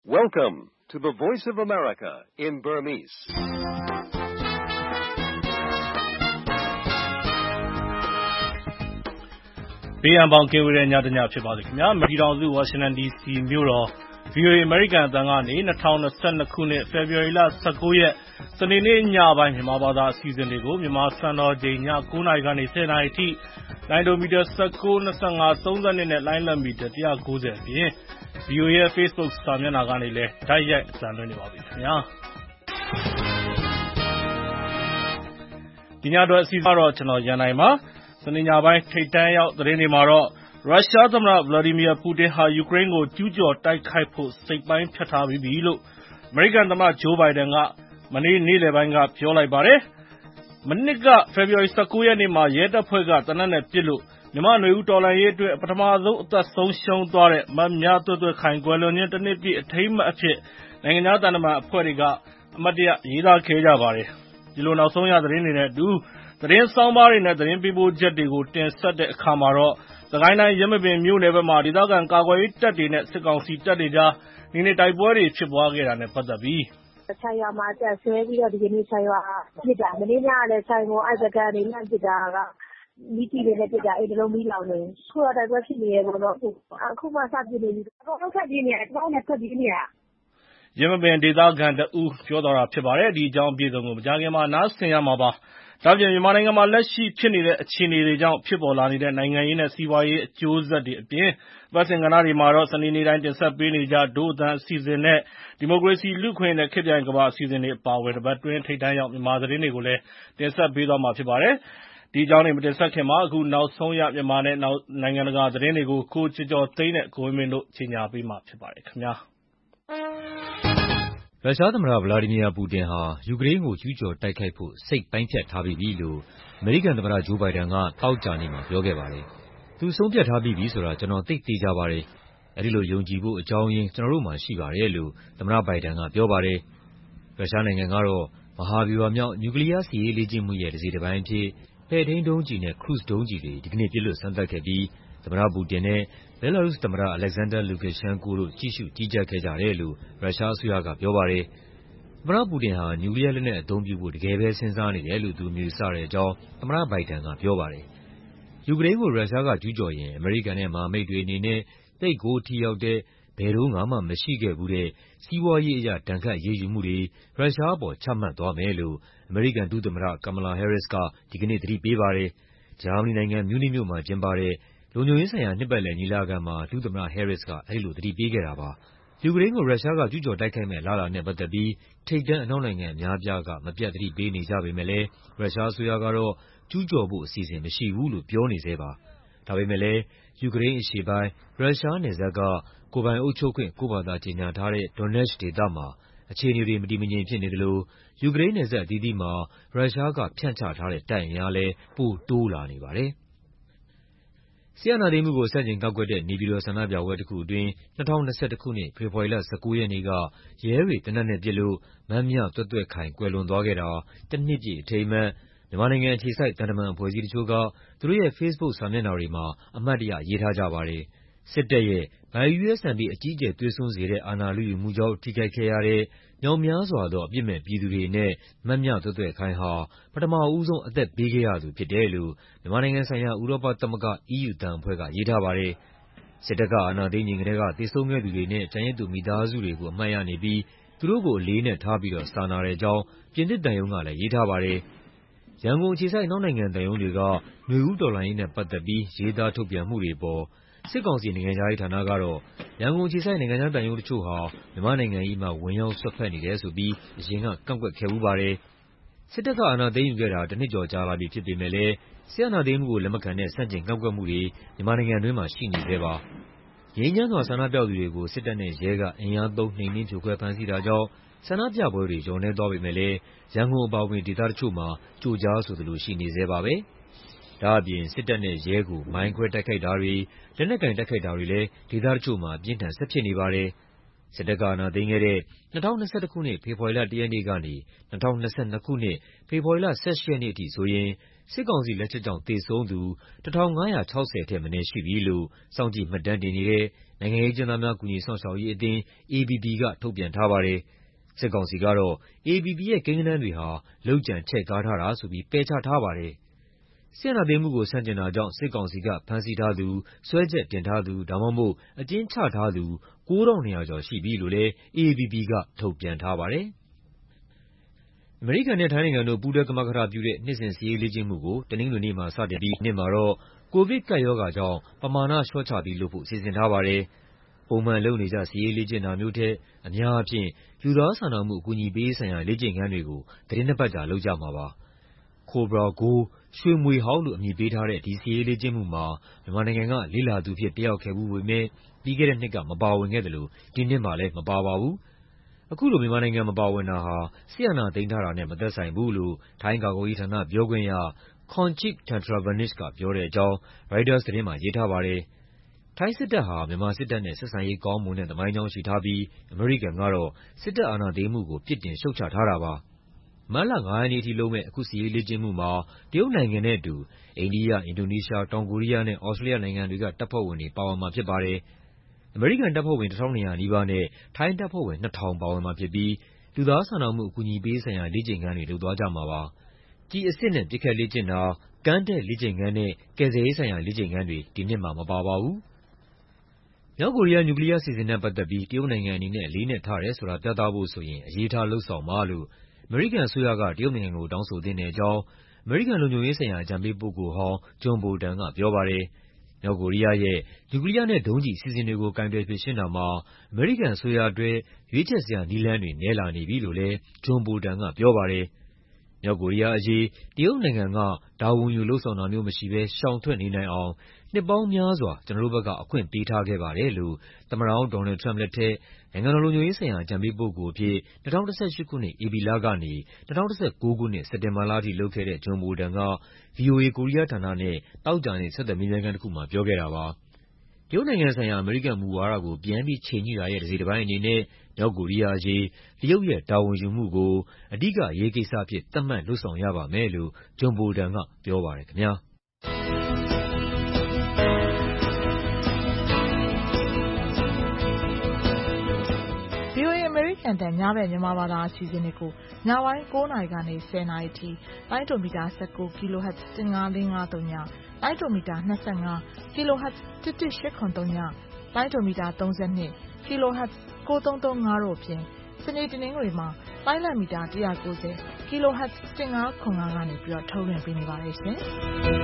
Welcome to the Voice of America in Burmese. ။ဘေးရန်ပေါင်းကင်းဝေးတဲ့ညတညဖြစ်ပါစေခင်ဗျာ။ပြည်ထောင်စုဝါရှင်တန် DC မြို့တော် VOA အမေရိကန်အသံကနေ2022ခုနှစ်ဖေဖော်ဝါရီလ19ရက်စနေနေ့ညပိုင်းမြန်မာဘာသာအစီအစဉ်တွေကိုမြန်မာစံတော်ချိန်ည9:00နာရီကနေ10:00နာရီအထိလိုင်းဒိုမီတာ19, 25, 32နဲ့လိုင်းလက်မီတာ190အပြင် VOA ရဲ့ Facebook စာမျက်နှာကနေလည်းတိုက်ရိုက်အသံလွှင့်နေပါပြီခင်ဗျာ။ဒီညအတွက်အစီအစဉ်ကတော့ကျွန်တော်ရန်နိုင်ပါစနေညပိုင်းထိပ်တန်းရောက်သတင်းတွေမှာတော့ရုရှားသမ္မတဗလာဒီမီယာပူတင်ဟာယူကရိန်းကိုကျူးကျော်တိုက်ခိုက်ဖို့စိတ်ပိုင်းဖြတ်ထားပြီးပြီလို့အမေရိကန်သမ္မတဂျိုးဘိုင်ဒန်ကမနေ့နေ့လယ်ပိုင်းကပြောလိုက်ပါတယ်။မနှစ်ကဖေဖော်ဝါရီ19ရက်နေ့မှာရဲတပ်ဖွဲ့ကသေနတ်နဲ့ပစ်လို့မြန်မာနွေဦးတော်လှန်ရေးအတွက်ပထမဆုံးအသက်ဆုံးရှုံးသွားတဲ့မမြသွဲ့သွဲ့ခိုင်ကွယ်လွန်ခြင်းတစ်နှစ်ပြည့်အထိမ်းအမှတ်အဖြစ်နိုင်ငံခြားသံတမန်အဖွဲ့တွေကအမှတ်တရရေးသားခဲ့ကြပါတယ်။ဒီလိုနောက်ဆုံးရသတင်းတွေနဲ့အတူသတင်းဆောင်းပါးတွေနဲ့သတင်းပေးပို့ချက်တွေကိုတင်ဆက်တဲ့အခါမှာတော့စကိုင်းတိုင်းရမပင်မြို့နယ်ဘက်မှာဒေသခံကာကွယ်ရေးတပ်တွေနဲ့စစ်ကောင်စီတပ်တွေကြားနေ့နေ့တိုက်ပွဲတွေဖြစ်ပွားခဲ့တာနဲ့ပတ်သက်ပြီးခြံရွာမှာတက်ဆွဲပြီးတော့ဒီကနေ့ခြံရွာဖြစ်တာမနေ့ညလည်းခြံကိုစကန်နေမှဖြစ်တာကမိတီတွေနဲ့ဖြစ်တာတလုံးမီးလောင်နေခုတော့တိုက်ပွဲဖြစ်နေရပေါ့နော်အခုမှစပြနေပြီအကုန်လုံးဆက်ပြီးနေတယ်အကုန်လုံးဆက်ပြီးနေရရမပင်ဒေသခံတအူးပြောတော်တာဖြစ်ပါတယ်ဒီအကြောင်းအပြည့်စုံကိုမကြားခင်မှာနားဆင်ရမှာပါဒါပြင်မြန်မာနိုင်ငံမှာလက်ရှိဖြစ်နေတဲ့အခြေအနေတွေကြောင့်ဖြစ်ပေါ်လာနေတဲ့နိုင်ငံရေးနဲ့စီးပွားရေးအကျိုးဆက်တွေအပြင်ပတ်စင်ကဏ္ဍတွေမှာတော့စနေနေ့တိုင်းတင်ဆက်ပေးနေကြဒို့အသံအစီအစဉ်နဲ့ဒီမိုကရေစီလူ့ခွင့်နဲ့ခေတ်ပြိုင်ကမ္ဘာအစီအစဉ်တွေအပါအဝင်တပတ်တွင်းထိပ်တန်းရောက်မြန်မာသတင်းတွေကိုလည်းတင်ဆက်ပေးသွားမှာဖြစ်ပါတယ်ဒီအကြောင်းတွေမတင်ဆက်ခင်မှာအခုနောက်ဆုံးရမြန်မာနဲ့နိုင်ငံတကာသတင်းတွေကိုကိုကျော်သိန်းနဲ့ကိုဝင်းမင်းတို့ကြီးညာပေးမှာဖြစ်ပါတယ်ခင်ဗျာရုရှားသမ္မတဗလာဒီမီယာပူတင်ဟာယူကရိန်းကိုကျူးကျော်တိုက်ခိုက်ဖို့စိတ်ပိုင်းဖြတ်ထားပြီးပြီလို့အမေရိကန်သမ္မတဂျိုးဘိုင်ဒန်ကသောကြာနေ့မှာပြောခဲ့ပါတယ်။သူဆုံးဖြတ်ထားပြီးပြီဆိုတာကျွန်တော်သိကြပါတယ်။အဲဒီလိုယုံကြည်ဖို့အကြောင်းရင်းကျွန်တော်တို့မှာရှိပါတယ်လို့သမ္မတဘိုင်ဒန်ကပြောပါတယ်။ရုရှားနိုင်ငံကတော့မဟာဗျူဟာမြောက်နျူကလ িয়ার စစ်ရေးလေ့ကျင့်မှုရဲ့တစ်စိတ်တစ်ပိုင်းအဖြစ်ပဲ့ထိန်းဒုံးကျည်နဲ့ခရုဇ်ဒုံးကျည်တွေဒီကနေ့ပစ်လွှတ်စမ်းသပ်ခဲ့ပြီးသမ္မတပူတင်နဲ့ဘဲလာရုစ်သမ္မတအလက်ဇန်ဒါလူကာရှန်းကိုတို့ကြည့်ရှုကြီးကြပ်ခဲ့ကြတယ်လို့ရုရှားအစိုးရကပြောပါတယ်။သမ္မတပူတင်ဟာနျူကလ িয়ার လက်နက်အသုံးပြုဖို့တကယ်ပဲစဉ်းစားနေတယ်လို့သူမြင်ဆတဲ့အကြောင်းသမ္မတဘိုင်ဒန်ကပြောပါတယ်။ယူကရိန်းကိုရုရှားကကျူးကျော်ရင်အမေရိကန်နဲ့မဟာမိတ်တွေအနေနဲ့သိပ်ကိုထိရောက်တဲ့ဘယ်တုန်းကမှမရှိခဲ့ဘူးတဲ့စီးပွားရေးအရဒဏ်ခတ်အရေးယူမှုတွေရုရှားအပေါ်ချမှတ်သွားမယ်လို့အမေရိကန်ဒုသမ္မတကမ်မလာဟဲရစ်ကဒီကနေ့သတိပေးပါတယ်။ဂျာမနီနိုင်ငံမြူးနစ်မြို့မှာကျင်းပတဲ့လုံခြုံရေးဆိုင်ရာနှစ်ပတ်လည်ညီလာခံမှာဒုသမ္မတဟဲရစ်ကအဲဒီလိုသတိပေးခဲ့တာပါ။ယူကရိန်းကိုရုရှားကကျူးကျော်တိုက်ခိုက်မယ့်အလားအလာနဲ့ပတ်သက်ပြီးထိပ်တန်းအနောက်နိုင်ငံအများအပြားကမပြတ်သတိပေးနေကြပေမယ့်လည်းရုရှားအစိုးရကတော့ကျူးကျော်ဖို့အစီအစဉ်မရှိဘူးလို့ပြောနေဆဲပါ။ဒါပေမယ့်လည်းယူကရိန်းအရှေ့ပိုင်းရုရှားနယ်စပ်ကကိုယ်ပိုင်အုပ်ချုပ်ခွင့်ကိုယ့်ဘာသာကြေညာထားတဲ့ Donetsk ဒေသမှာအခြေအနေတွေမတည်မငြိမ်ဖြစ်နေသလိုယူကရိန်းနယ်စပ်အသီးသီးမှာရုရှားကဖြန့်ချထားတဲ့တပ်အင်အားလည်းပိုတိုးလာနေပါတယ်။စစ်အာဏာသိမ်းမှုကိုဆန့်ကျင်ကန့်ကွက်တဲ့နေပြည်တော်ဆန္ဒပြပွဲတစ်ခုအတွင်း2021ခုနှစ်ဖေဖော်ဝါရီလ19ရက်နေ့ကရဲတွေသေနတ်နဲ့ပစ်လို့မမြသွဲ့သွဲ့ခိုင်ကွယ်လွန်သွားခဲ့တာတစ်နှစ်ပြည့်အထိမ်းအမှတ်မြန်မာနိုင်ငံအခြေစိုက်သံတမန်အဖွဲ့အစည်းတချို့ကသူတို့ရဲ့ Facebook စာမျက်နှာတွေမှာအမှတ်တရရေးထားကြပါတယ်။စစ်တပ်ရဲ့BIUSNPအကြီးအကျယ်သွေးစွန်းစေတဲ့အာဏာလုယူမှုကြောင့်ထိခိုက်ခဲ့ရတဲ့မြောက်များစွာသောအပြစ်မဲ့ပြည်သူတွေအနက်မမြသွဲ့သွဲ့ခိုင်ဟာပထမဦးဆုံးအသက်ပေးခဲ့ရသူဖြစ်တယ်လို့မြန်မာနိုင်ငံဆိုင်ရာဥရောပသမဂ္ဂ EU သံအဖွဲ့ကရေးထားပါတယ်။စစ်တပ်ကအာဏာသိမ်းချိန်ကတည်းကသေဆုံးခဲ့သူတွေနဲ့ကျန်ရစ်သူမိသားစုတွေကိုအမှတ်ရနေပြီးသူတို့ကိုအလေးအနက်ထားပြီးစာနာတဲ့အကြောင်းပြင်သစ်သံရုံးကလည်းရေးထားပါတယ်။ရန်ကုန်အခြေစိုက်အနောက်နိုင်ငံသံရုံးတွေကနွေဦးတော်လှန်ရေးနဲ့ပတ်သက်ပြီးရေးသားထုတ်ပြန်မှုတွေအပေါ်စစ်ကောင်စီနိုင်ငံခြားရေးဌာနကတော့ရန်ကုန်အခြေစိုက်နိုင်ငံခြားသံရုံးတချို့ဟာမြန်မာနိုင်ငံရေးမှာဝင်ရောက်စွက်ဖက်နေတယ်ဆိုပြီးအရင်ကကန့်ကွက်ခဲ့ဖူးပါတယ်။စစ်တပ်ကအာဏာသိမ်းယူခဲ့တာတစ်နှစ်ကျော်ကြာလာပြီဖြစ်ပေမယ့်လည်းစစ်အာဏာသိမ်းမှုကိုလက်မခံတဲ့ဆန့်ကျင်ကန့်ကွက်မှုတွေမြန်မာနိုင်ငံတွင်းမှာရှိနေဆဲပါ။ငြိမ်းချမ်းစွာဆန္ဒပြသူတွေကိုစစ်တပ်နဲ့ရဲကအင်အားသုံးနှိမ်နင်းဖြိုခွဲဖမ်းဆီးတာကြောင့်ဆန္ဒပြပွဲတွေလျော့နည်းသွားပေမယ့်လည်းရန်ကုန်အပါအဝင်ဒေသတချို့မှာကြိုကြားဆိုသလိုရှိနေဆဲပါပဲ။ဒါ့အပြင်စစ်တပ်နဲ့ရဲကိုမိုင်းခွဲတိုက်ခိုက်တာတွေလက်နက်ကိုင်တိုက်ခိုက်တာတွေလည်းဒေသတချို့မှာအပြင်းထန်ဆက်ဖြစ်နေပါတယ်။စစ်တပ်ကအာဏာသိမ်းခဲ့တဲ့2021ခုနှစ်ဖေဖော်ဝါရီလ1ရက်နေ့ကနေ2022ခုနှစ်ဖေဖော်ဝါရီလ18ရက်နေ့အထိဆိုရင်စစ်ကောင်စီလက်ချက်ကြောင့်သေဆုံးသူ 1560 ထက်မနည်းရှိပြီလို့စောင့်ကြည့်မှတ်တမ်းတင်နေတဲ့နိုင်ငံရေးအကျဉ်းသားများကူညီစောင့်ရှောက်ရေးအသင်း AAPP ကထုတ်ပြန်ထားပါတယ်။ စစ်ကောင်စီကတော့ AAPP ရဲ့ကိန်းဂဏန်းတွေဟာလုပ်ကြံချဲ့ကားထားတာဆိုပြီးပယ်ချထားပါတယ်။ စစ်အာဏာသိမ်းမှုကိုဆန့်ကျင်တာကြောင့်စစ်ကောင်စီကဖမ်းဆီးထားသူ၊ စွဲချက်တင်ထားသူ ဒါမှမဟုတ်အကျဉ်းချထားသူ 9200 ကျော်ရှိပြီလို့လည်း AAPP ကထုတ်ပြန်ထားပါတယ်။ အမေရိကန်နဲ့ထိုင်းနိုင်ငံတို့ပူးတွဲကမကထပြုတဲ့နှစ်စဉ်စစ်ရေးလေ့ကျင့်မှုကိုတနင်္ဂနွေနေ့မှာစတင်ပြီးဒီနှစ်မှာတော့ ကိုဗစ်ကပ်ရောဂါကြောင့်ပမာဏလျှော့ချပြီးလုပ်ဖို့စီစဉ်ထားပါတယ်။ ပုံမှန်လုပ်နေကျစစ်ရေးလေ့ကျင့်တာမျိုးထက်အများအားဖြင့်လူသားစာနာမှုအကူအညီပေးရေးဆိုင်ရာလေ့ကျင့်ခန်းတွေကိုသီတင်း 2 ပတ်ကြာလုပ်ကြမှာပါ။ Cobra Gold ရွှေမြွေဟောက်လို့အမည်ပေးထားတဲ့ဒီစစ်ရေးလေ့ကျင့်မှုမှာမြန်မာနိုင်ငံကလေ့လာသူအဖြစ်တက်ရောက်ခဲ့ဖူးပေမယ့်ပြီးခဲ့တဲ့နှစ်ကမပါဝင်ခဲ့သလိုဒီနှစ်မှာလည်းမပါပါဘူး။ အခုလိုမြန်မာနိုင်ငံမပါဝင်တာဟာစစ်အာဏာသိမ်းထားတာနဲ့မသက်ဆိုင်ဘူးလို့ထိုင်းကာကွယ်ရေးဌာနပြောခွင့်ရ Khoncheep Tantrawanich ကပြောတဲ့အကြောင်းရိုက်တာသတင်းမှာရေးထားပါတယ်။ ထိုင်းစစ်တပ်ဟာမြန်မာစစ်တပ်နဲ့ဆက်ဆံရေးကောင်းမွန်တဲ့သမိုင်းကြောင်းရှိထားပြီးအမေရိကန်ကတော့စစ်တပ်အာဏာသိမ်းမှုကိုပြစ်တင်ရှုတ်ချထားတာပါ။ မတ်လ 5 ရက်နေ့အထိလုပ်မယ့်အခုစစ်ရေးလေ့ကျင့်မှုမှာတရုတ်နိုင်ငံနဲ့အတူအိန္ဒိယ၊ အင်ဒိုနီးရှား၊ တောင်ကိုရီးယားနဲ့သြစတြေးလျနိုင်ငံတွေကတပ်ဖွဲ့ဝင်တွေပါဝင်မှာဖြစ်ပါတယ်။ အမေရိကန်တပ်ဖွဲ့ဝင် 1200 နီးပါးနဲ့ထိုင်းတပ်ဖွဲ့ဝင် 2000 ပါဝင်မှာဖြစ်ပြီးလူသားစာနာမှုအကူအညီပေးရေးဆိုင်ရာလေ့ကျင့်ခန်းတွေလုပ်သွားကြမှာပါ။ ကျည်အစစ်နဲ့ပစ်ခတ်လေ့ကျင့်တာ၊ ကမ်းတက်လေ့ကျင့်ခန်းနဲ့ကယ်ဆယ်ရေးဆိုင်ရာလေ့ကျင့်ခန်းတွေဒီနှစ်မှာမပါပါဘူး။ မြောက်ကိုရီးယားနျူကလီးယားအစီအစဉ်နဲ့ပတ်သက်ပြီးတရုတ်နိုင်ငံအနေနဲ့အလေးအနက်ထားတယ်ဆိုတာပြသဖို့ဆိုရင်အရေးထားလုပ်ဆောင်ပါလို့အမေရိကန်အစိုးရကတရုတ်နိုင်ငံကိုတောင်းဆိုသင့်တဲ့အကြောင်းအမေရိကန်လုံခြုံရေးဆိုင်ရာအကြံပေးပုဂ္ဂိုလ်ဟောင်း John Bolton ကပြောပါတယ်။ မြောက်ကိုရီးယားရဲ့နျူကလီးယားနဲ့ဒုံးကျည်အစီအစဉ်တွေကိုကိုင်တွယ်ဖြေရှင်းတာမှာအမေရိကန်အစိုးရအတွက်ရွေးချယ်စရာနည်းလမ်းတွေနည်းလာနေပြီလို့လည်း John Bolton ကပြောပါတယ်။ မြောက်ကိုရီးယားအရေးတရုတ်နိုင်ငံကတာဝန်ယူလုပ်ဆောင်တာမျိုးမရှိဘဲရှောင်ထွက်နေနိုင်အောင်နှစ်ပေါင်းများစွာကျနော်တို့ဘက်ကအခွင့်ပေးထားခဲ့ပါတယ်လို့သမ္မတဟောင်း Donald Trump လက်ထက်နိုင်ငံတော်လုံခြုံရေးဆိုင်ရာအကြံပေးပုဂ္ဂိုလ်အဖြစ်2018 ခုနှစ်ဧပြီလကနေ2019 ခုနှစ်စက်တင်ဘာလအထိလုပ်ခဲ့တဲ့ John Bolton က VOA ကိုရီးယားဌာနနဲ့သောကြာနေ့ဆက်သွယ်မေးမြန်းခန်းတခုမှာပြောခဲ့တာပါ။ တရုတ်နိုင်ငံဆိုင်ရာအမေရိကန်မူဝါဒကိုပြန်ပြီးချိန်ညှိတာရဲ့တစိတ်တပိုင်းအနေနဲ့မြောက်ကိုရီးယားအရေးတရုတ်ရဲ့တာဝန်ယူမှုကိုအဓိကအရေးကိစ္စအဖြစ်သတ်မှတ်လုပ်ဆောင်ရပါမယ်လို့ John Bolton ကပြောပါတယ်ခင်ဗျာ။ VOA အမေရိကန်တန်ညဘက်မြန်မာဘာသာအစီအစဉ်တွေကိုညပိုင်း9:00 နာရီကနေ10:00 နာရီအထိလိုင်းဒိုမီတာ19 kHz 15453ညလိုင်းဒိုမီတာ25 kHz 11873ညလိုင်းဒိုမီတာ32 kHz 9335တို့အပြင်စနေတနင်္ဂနွေမှာလိုင်းလံမီတာ190 kHz 1505ကနေထုတ်လွှင့်ပေးနေပါတယ်ရှင်။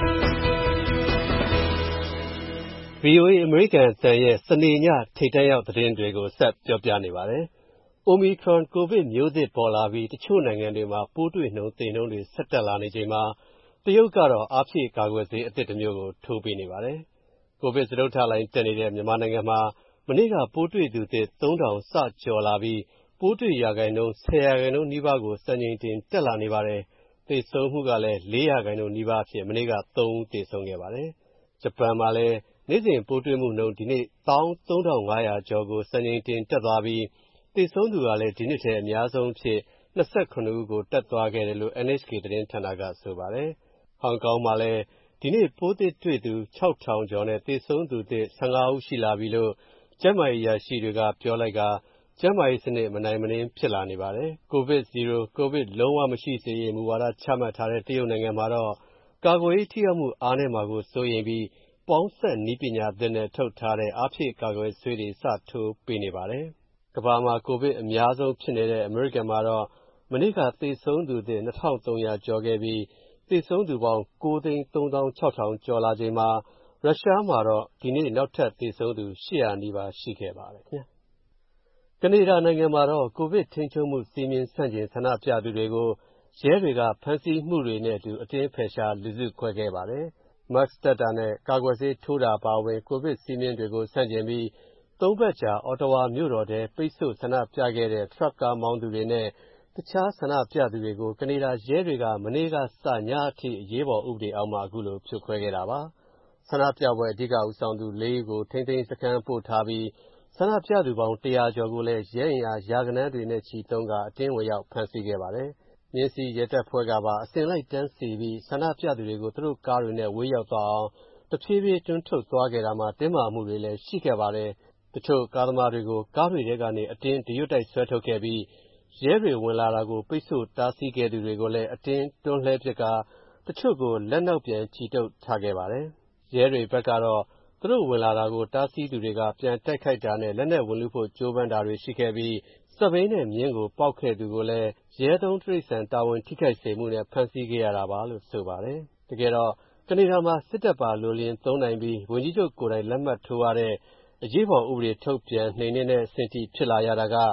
VOA အမေရိကန်အသံရဲ့စနေညထိပ်တန်းရောက်သတင်းတွေကိုဆက်ပြောပြနေပါတယ်။ Omicron ကိုဗစ်မျိုးသစ်ပေါ်လာပြီးတချို့နိုင်ငံတွေမှာပိုးတွေ့နှုန်းသေနှုန်းတွေဆက်တက်လာနေချိန်မှာတရုတ်ကတော့အားဖြည့်ကာကွယ်ဆေးအသစ်တစ်မျိုးကိုထိုးပေးနေပါတယ်။ကိုဗစ်စတုတ္ထလှိုင်းတက်နေတဲ့မြန်မာနိုင်ငံမှာမနေ့ကပိုးတွေ့သူသစ် 3000 စကျော်လာပြီးပိုးတွေ့ရာခိုင်နှုန်း 10% နီးပါးကိုစံချိန်တင်တက်လာနေပါတယ်။သေဆုံးမှုကလည်း 4% နီးပါးအဖြစ်မနေ့က3ဦးသေဆုံးခဲ့ပါတယ်။ဂျပန်မှာလည်းနေ့စဉ်ပိုးတွေ့မှုနှုန်းဒီနေ့ 13500 ကျော်ကိုစံချိန်တင်တက်သွားပြီးသေဆုံးသူကလည်းဒီနှစ်ထဲအများဆုံးအဖြစ်29ဦးကိုတက်သွားခဲ့တယ်လို့ NHK သတင်းဌာနကဆိုပါတယ်။ဟောင်ကောင်မှာလည်းဒီနေ့ပိုးသစ်တွေ့သူ 6000 ကျော်နဲ့သေဆုံးသူသစ်15ဦးရှိလာပြီလို့ကျန်းမာရေးအရာရှိတွေကပြောလိုက်ကာကျန်းမာရေးစနစ်မနိုင်မနင်းဖြစ်လာနေပါတယ်။ COVID Zero ကိုဗစ်လုံးဝမရှိစေရေးမူဝါဒချမှတ်ထားတဲ့တရုတ်နိုင်ငံမှာတော့ကာကွယ်ရေးထိရောက်မှုအားနည်းမှာကိုစိုးရိမ်ပြီးပေါင်းစပ်နည်းပညာသစ်နဲ့ထုတ်ထားတဲ့အားဖြည့်ကာကွယ်ဆေးတွေစထိုးပေးနေပါတယ်။ကမ္ဘာမှာကိုဗစ်အများဆုံးဖြစ်နေတဲ့အမေရိကန်မှာတော့မနေ့ကသေဆုံးသူသစ် 2300 ကျော်ခဲ့ပြီးသေဆုံးသူပေါင်း 936,000 ကျော်လာချိန်မှာရုရှားမှာတော့ဒီနေ့နောက်ထပ်သေဆုံးသူ800နီးပါးရှိခဲ့ပါတယ်ခင်ဗျာ။ကနေဒါနိုင်ငံမှာတော့ကိုဗစ်ထိန်းချုပ်မှုစည်းမျဉ်းဆန့်ကျင်ဆန္ဒပြသူတွေကိုရဲတွေကဖမ်းဆီးမှုတွေနဲ့အတူအတင်းဖယ်ရှားလူစုခွဲခဲ့ပါတယ်။ Mask တပ်တာနဲ့ကာကွယ်ဆေးထိုးတာအပါအဝင်ကိုဗစ်စည်းမျဉ်းတွေကိုဆန့်ကျင်ပြီး3ပတ်ကြာအော်တဝါမြို့တော်ထဲပိတ်ဆို့ဆန္ဒပြခဲ့တဲ့ထရပ်ကားမောင်းသူတွေနဲ့တခြားဆန္ဒပြသူတွေကိုကနေဒါရဲတွေကမနေ့ကစညအထိအရေးပေါ်ဥပဒေအောက်မှာအခုလိုဖြိုခွဲခဲ့တာပါ။ဆန္ဒပြပွဲအဓိကဦးဆောင်သူ4ဦးကိုထိန်းသိမ်းစခန်းပို့ထားပြီးဆန္ဒပြသူပေါင်း100ကျော်ကိုလည်းရဲအင်အားရာဂဏန်းတွေနဲ့ချီသုံးကအတင်းဝင်ရောက်ဖမ်းဆီးခဲ့ပါတယ်။မြင်းစီရဲတပ်ဖွဲ့ကပါအစဉ်လိုက်တန်းစီပြီးဆန္ဒပြသူတွေကိုသူတို့ကားတွေနဲ့ဝေးရောက်သွားအောင်တဖြည်းဖြည်းတွန်းထုတ်သွားခဲ့တာမှာတင်းမာမှုတွေလည်းရှိခဲ့ပါတယ်။တချို့ကားသမားတွေကိုကားတွေထဲကနေအတင်းတရွတ်တိုက်ဆွဲထုတ်ခဲ့ပြီးရဲတွေဝင်လာတာကိုပိတ်ဆို့တားဆီးခဲ့သူတွေကိုလည်းအတင်းတွန်းလှဲပစ်ကာတချို့ကိုလက်နောက်ပြန်ချီတုပ်ထားခဲ့ပါတယ်။ရဲတွေဘက်ကတော့သူတို့ဝင်လာတာကိုတားဆီးသူတွေကပြန်တိုက်ခိုက်တာနဲ့လက်နက်ဝင်လူဖို့ကြိုးပမ်းတာတွေရှိခဲ့ပြီးစက်ဘီးနဲ့မြင်းကိုပေါက်ခဲ့သူကိုလည်းရဲသုံးတိရစ္ဆာန်တာဝန်ထိခိုက်စေမှုနဲ့ဖမ်းဆီးခဲ့ရတာပါလို့ဆိုပါတယ်။တကယ်တော့ကနေဒါမှာစစ်တပ်ပါလိုလျင်သုံးနိုင်ပြီးဝန်ကြီးချုပ်ကိုယ်တိုင်လက်မှတ်ထိုးရတဲ့အရေးပေါ်ဥပဒေထုတ်ပြန်နှိမ်နင်းတဲ့အဆင့်ထိဖြစ်လာရတာက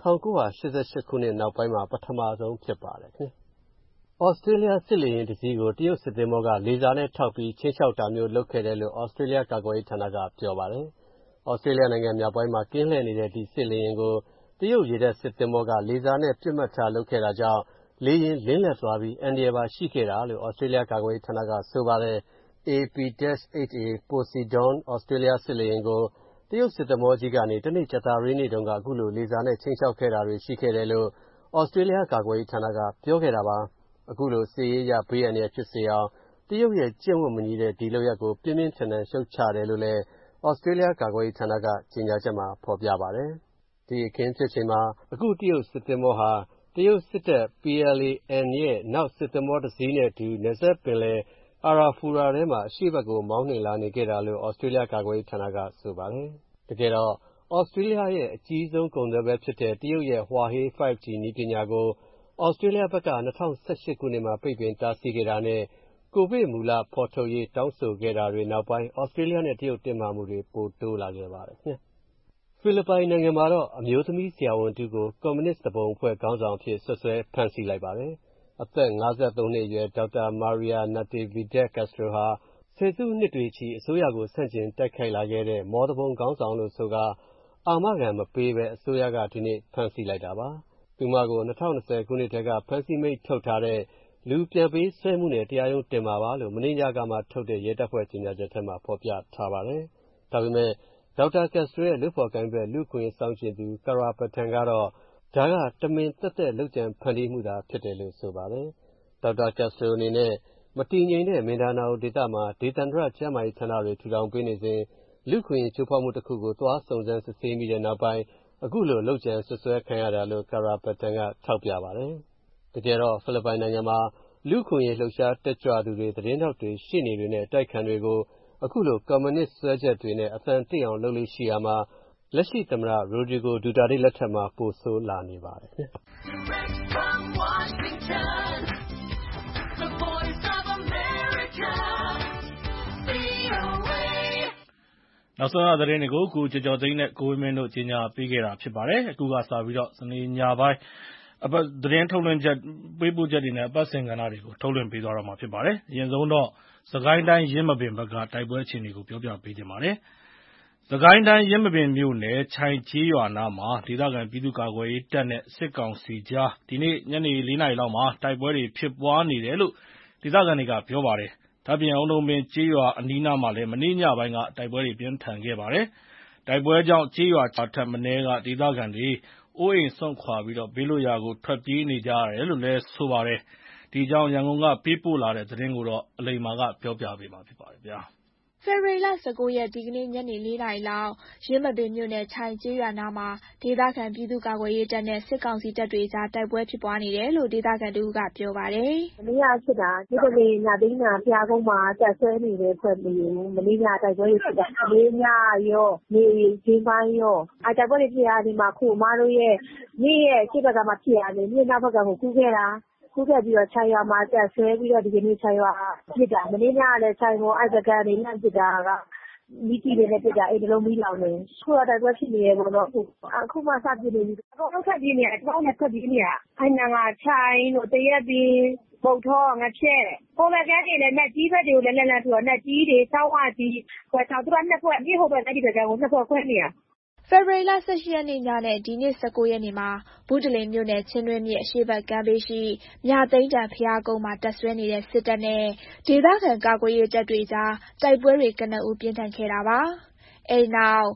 1988ခုနှစ်နောက်ပိုင်းမှာပထမဆုံးဖြစ်ပါတယ်ခင်ဗျ။ ဩစတြေးလျစစ်လေယာဉ်တစ်စီးကိုတရုတ်စစ်သင်္ဘောကလေဆာနဲ့ထောက်ပြီးခြိမ်းခြောက်တာမျိုးလုပ်ခဲ့တယ်လို့ဩစတြေးလျကာကွယ်ရေးဌာနကပြောပါတယ်။ဩစတြေးလျနိုင်ငံမြောက်ပိုင်းမှာကင်းလှည့်နေတဲ့ဒီစစ်လေယာဉ်ကိုတရုတ်ရေတပ်စစ်သင်္ဘောကလေဆာနဲ့ပစ်မှတ်ထားလုပ်ခဲ့တာကြောင့်လေယာဉ်လင်းလပ်သွားပြီးအန္တရာယ်ပါရှိခဲ့တာလို့ဩစတြေးလျကာကွယ်ရေးဌာနကဆိုပါတယ်။ AP-8A Poseidon ဩစတြေးလျစစ်လေယာဉ်ကိုတရုတ်စစ်သင်္ဘောကြီးကနေတနေ့ကြာသပတေးနေ့တုန်းကအခုလိုလေဆာနဲ့ခြိမ်းခြောက်ခဲ့တာတွေရှိခဲ့တယ်လို့ဩစတြေးလျကာကွယ်ရေးဌာနကပြောခဲ့တာပါ။အခုလိုစစ်ရေးအရဘေးအန္တရာယ်ဖြစ်စေအောင်တရုတ်ရဲ့ကျင့်ဝတ်မညီတဲ့ဒီလုပ်ရပ်ကိုပြင်းပြင်းထန်ထန်ရှုတ်ချတယ်လို့လည်းဩစတြေးလျကာကွယ်ရေးဌာနကကြေညာချက်မှာဖော်ပြပါတယ်။ဒီအခင်းဖြစ်ချိန်မှာအခုတရုတ်စစ်သင်္ဘောဟာတရုတ်စစ်တပ် PLAN ရဲ့နောက်စစ်သင်္ဘောတစ်စီးနဲ့အတူနယ်စပ်ပင်လယ်Arafura ထဲမှာအရှေ့ဘက်ကိုမောင်းနှင်လာနေခဲ့တာလို့ဩစတြေးလျကာကွယ်ရေးဌာနကဆိုပါတယ်။တကယ်တော့ဩစတြေးလျရဲ့အကြီးဆုံးကုန်သွယ်ဘက်ဖြစ်တဲ့တရုတ်ရဲ့ Huawei 5G နည်းပညာကိုဩစတြေးလျဘက်က2018ခုနှစ်မှာပိတ်ပင်တားဆီးခဲ့တာနဲ့ကိုဗစ်မူလဖော်ထုတ်ရေးတောင်းဆိုခဲ့တာတွေနောက်ပိုင်းဩစတြေးလျနဲ့တရုတ်တင်းမာမှုတွေပိုတိုးလာခဲ့ပါတယ်ခင်ဗျ။ဖိလစ်ပိုင်နိုင်ငံမှာတော့အမျိုးသမီးဆရာဝန်တူကိုကွန်မြူနစ်သူပုန်အဖွဲ့ခေါင်းဆောင်အဖြစ်ဆွဆွဲဖမ်းဆီးလိုက်ပါတယ်။အသက်53နှစ်အရွယ်ဒေါက်တာမာရီယာနာတီဗီဒက်ကက်စထရိုဟာဆယ်စုနှစ်တွေချီအစိုးရကိုဆန့်ကျင်တိုက်ခိုက်လာခဲ့တဲ့မော်သူပုန်ခေါင်းဆောင်လို့ဆိုကာအာမခံမပေးဘဲအစိုးရကဒီနေ့ဖမ်းဆီးလိုက်တာပါ။သူမကို2020ခုနှစ်ထဲကဖမ်းဆီးမိန့်ထုတ်ထားတဲ့လူပြန်ပေးဆွဲမှုနဲ့တရားရုံးတင်မှာပါလို့မနေ့ညကမှထုတ်တဲ့ရဲတပ်ဖွဲ့ကြေညာချက်ထဲမှာဖော်ပြထားပါတယ်။ဒါပေမဲ့ဒေါက်တာကက်စထရိုရဲ့လုပ်ဖော်ကိုင်ဘက်လူ့အခွင့်အရေးစောင့်ကြည့်သူကာရာပထန်ကတော့ဒါကတမင်သက်သက်လုပ်ကြံဖန်တီးမှုသာဖြစ်တယ်လို့ဆိုပါတယ်။ဒေါက်တာကက်စထရိုအနေနဲ့မတည်ငြိမ်တဲ့မင်ဒါနာအိုဒေသမှာဒေသန္တရကျန်းမာရေးဌာနတွေထူထောင်ပေးနေစဉ်လူ့အခွင့်အရေးချိုးဖောက်မှုတစ်ခုကိုသွားစုံစမ်းစစ်ဆေးမိတဲ့နောက်ပိုင်းအခုလိုလုပ်ကြံဆွဆွဲခံရတာလို့ကာရာပထန်ကထောက်ပြပါတယ်။တကယ်တော့ဖိလစ်ပိုင်နိုင်ငံမှာလူ့အခွင့်အရေးလှုပ်ရှားတက်ကြွသူတွေသတင်းထောက်တွေရှေ့နေတွေနဲ့တိုက်ခံတွေကိုအခုလိုကွန်မြူနစ်စွဲချက်တွေနဲ့အသံတိတ်အောင်လုပ်လို့ရှိရမှာလက်ရှိသမ္မတရိုဒရီဂိုဒူတာတေးလက်ထက်မှာပိုဆိုးလာနေပါတယ်ခင်ဗျ။နောက်ဆုံးရသတင်းတွေကိုကိုကျော်ကျော်သိန်းနဲ့ကိုဝင်းမင်းတို့ကြီးညာပေးခဲ့တာဖြစ်ပါတယ်။အခုကစပြီးတော့စနေညပိုင်းသတင်းထုတ်လွှင့်ချက်ပေးပို့ချက်တွေနဲ့အပတ်စဉ်ကဏ္ဍတွေကိုထုတ်လွှင့်ပေးသွားတော့မှာဖြစ်ပါတယ်။အရင်ဆုံးတော့စစ်ကိုင်းတိုင်းယင်းမာပင်ဘက်ကတိုက်ပွဲအခြေအနေကိုပြောပြပေးချင်ပါတယ်။စစ်ကိုင်းတိုင်းယင်းမာပင်မြို့နယ်ချိုင်ကျေးရွာနားမှာဒေသခံပြည်သူ့ကာကွယ်ရေးတပ်နဲ့စစ်ကောင်စီကြားဒီနေ့ညနေ 4 နာရီလောက်မှာတိုက်ပွဲတွေဖြစ်ပွားနေတယ်လို့ဒေသခံတွေကပြောပါတယ်။ဒါ့အပြင်အုံတုံပင်ကျေးရွာအနီးနားမှာလည်းမနေ့ညပိုင်းကတိုက်ပွဲတွေပြင်းထန်ခဲ့ပါတယ်။တိုက်ပွဲကြောင့်ကျေးရွာထက်မနည်းကဒေသခံတွေအိုးအိမ်စွန့်ခွာပြီးဘေးလွတ်ရာကိုထွက်ပြေးနေကြရတယ်လို့လည်းဆိုပါတယ်။ဒီအကြောင်းရန်ကုန်ကပေးပို့လာတဲ့သတင်းကိုအလိမ္မာကပြောပြပေးမှာဖြစ်ပါတယ်။ဖေဖော်ဝါရီလ 19 ရက်ဒီကနေ့ညနေ 4 နာရီလောက်ယင်းမာပင်မြို့နယ်ချိုင်ကျေးရွာနားမှာဒေသခံပြည်သူ့ကာကွယ်ရေးတပ်နဲ့စစ်ကောင်စီတပ်တွေကြားတိုက်ပွဲဖြစ်ပွားနေတယ်လို့ဒေသခံတဦးကပြောပါတယ်။မနေ့ကဖြစ်တာဒီကနေ့ညသိန်းဘုရားကုန်းမှာတပ်ဆွဲနေတဲ့ဖွဲ့တွေကိုမနေ့ညတိုက်ပွဲတွေဖြစ်တာမနေ့ညရောနေခင်းပိုင်းရောတိုက်ပွဲတွေဖြစ်ရဒီမှာခုအမတို့ရဲ့နေ့ရဲ့ရှေ့ဘက်ကမှဖြစ်ရတယ်နေ့နောက်ဘက်ကကိုကူးခဲ့တာကူးခဲ့ပြီးတော့ခြံရွာမှာတက်ဆွဲပြီးတော့ဒီကနေ့ခြံရွာဖြစ်တာမနေ့ညလည်းခြံကိုစကန်တွေလန့်ပစ်တာကမိတီတွေနဲ့ပြစ်တာအိမ်တစ်လုံးမီးလောင်နေခုတော့တိုက်ပွဲဖြစ်နေရပေါ့နော်အခုမှစပြစ်နေပြီအကုန်လုံးဆက်ပြေးနေအကောင်းနဲ့ဆက်ပြေးနေအဲ့နာကခြိုင်တို့တရက်ပြီးပုတ်ထောငဖြက်ကိုဘက်ကန်းတွေလည်းနဲ့ကြီးဘက်တွေကိုလည်းလန့်ထူတော့နဲ့ကြီးတွေစောင်းဝကြီးခွဲချောက်သူကနှစ်ဖွဲ့ပြေးဟိုဘက်အဲ့ဒီဘက်ကန်းကိုနှစ်ဖွဲ့ခွဲနေရဖေဖော်ဝါရီလ 18 ရက်နေ့ညနဲ့ဒီနေ့ 19 ရက်နေ့မှာဘုတလင်မြို့နယ်ချင်းတွင်းမြစ်အရှေ့ဘက်ကမ်းဘေးရှိမြသိန်းတန်ဘုရားကုန်းမှာတပ်ဆွဲနေတဲ့စစ်တပ်နဲ့ဒေသခံကာကွယ်ရေးတပ်တွေကြားတိုက်ပွဲတွေကနဦးပြင်းထန်ခဲ့တာပါ။အဲဒီနောက်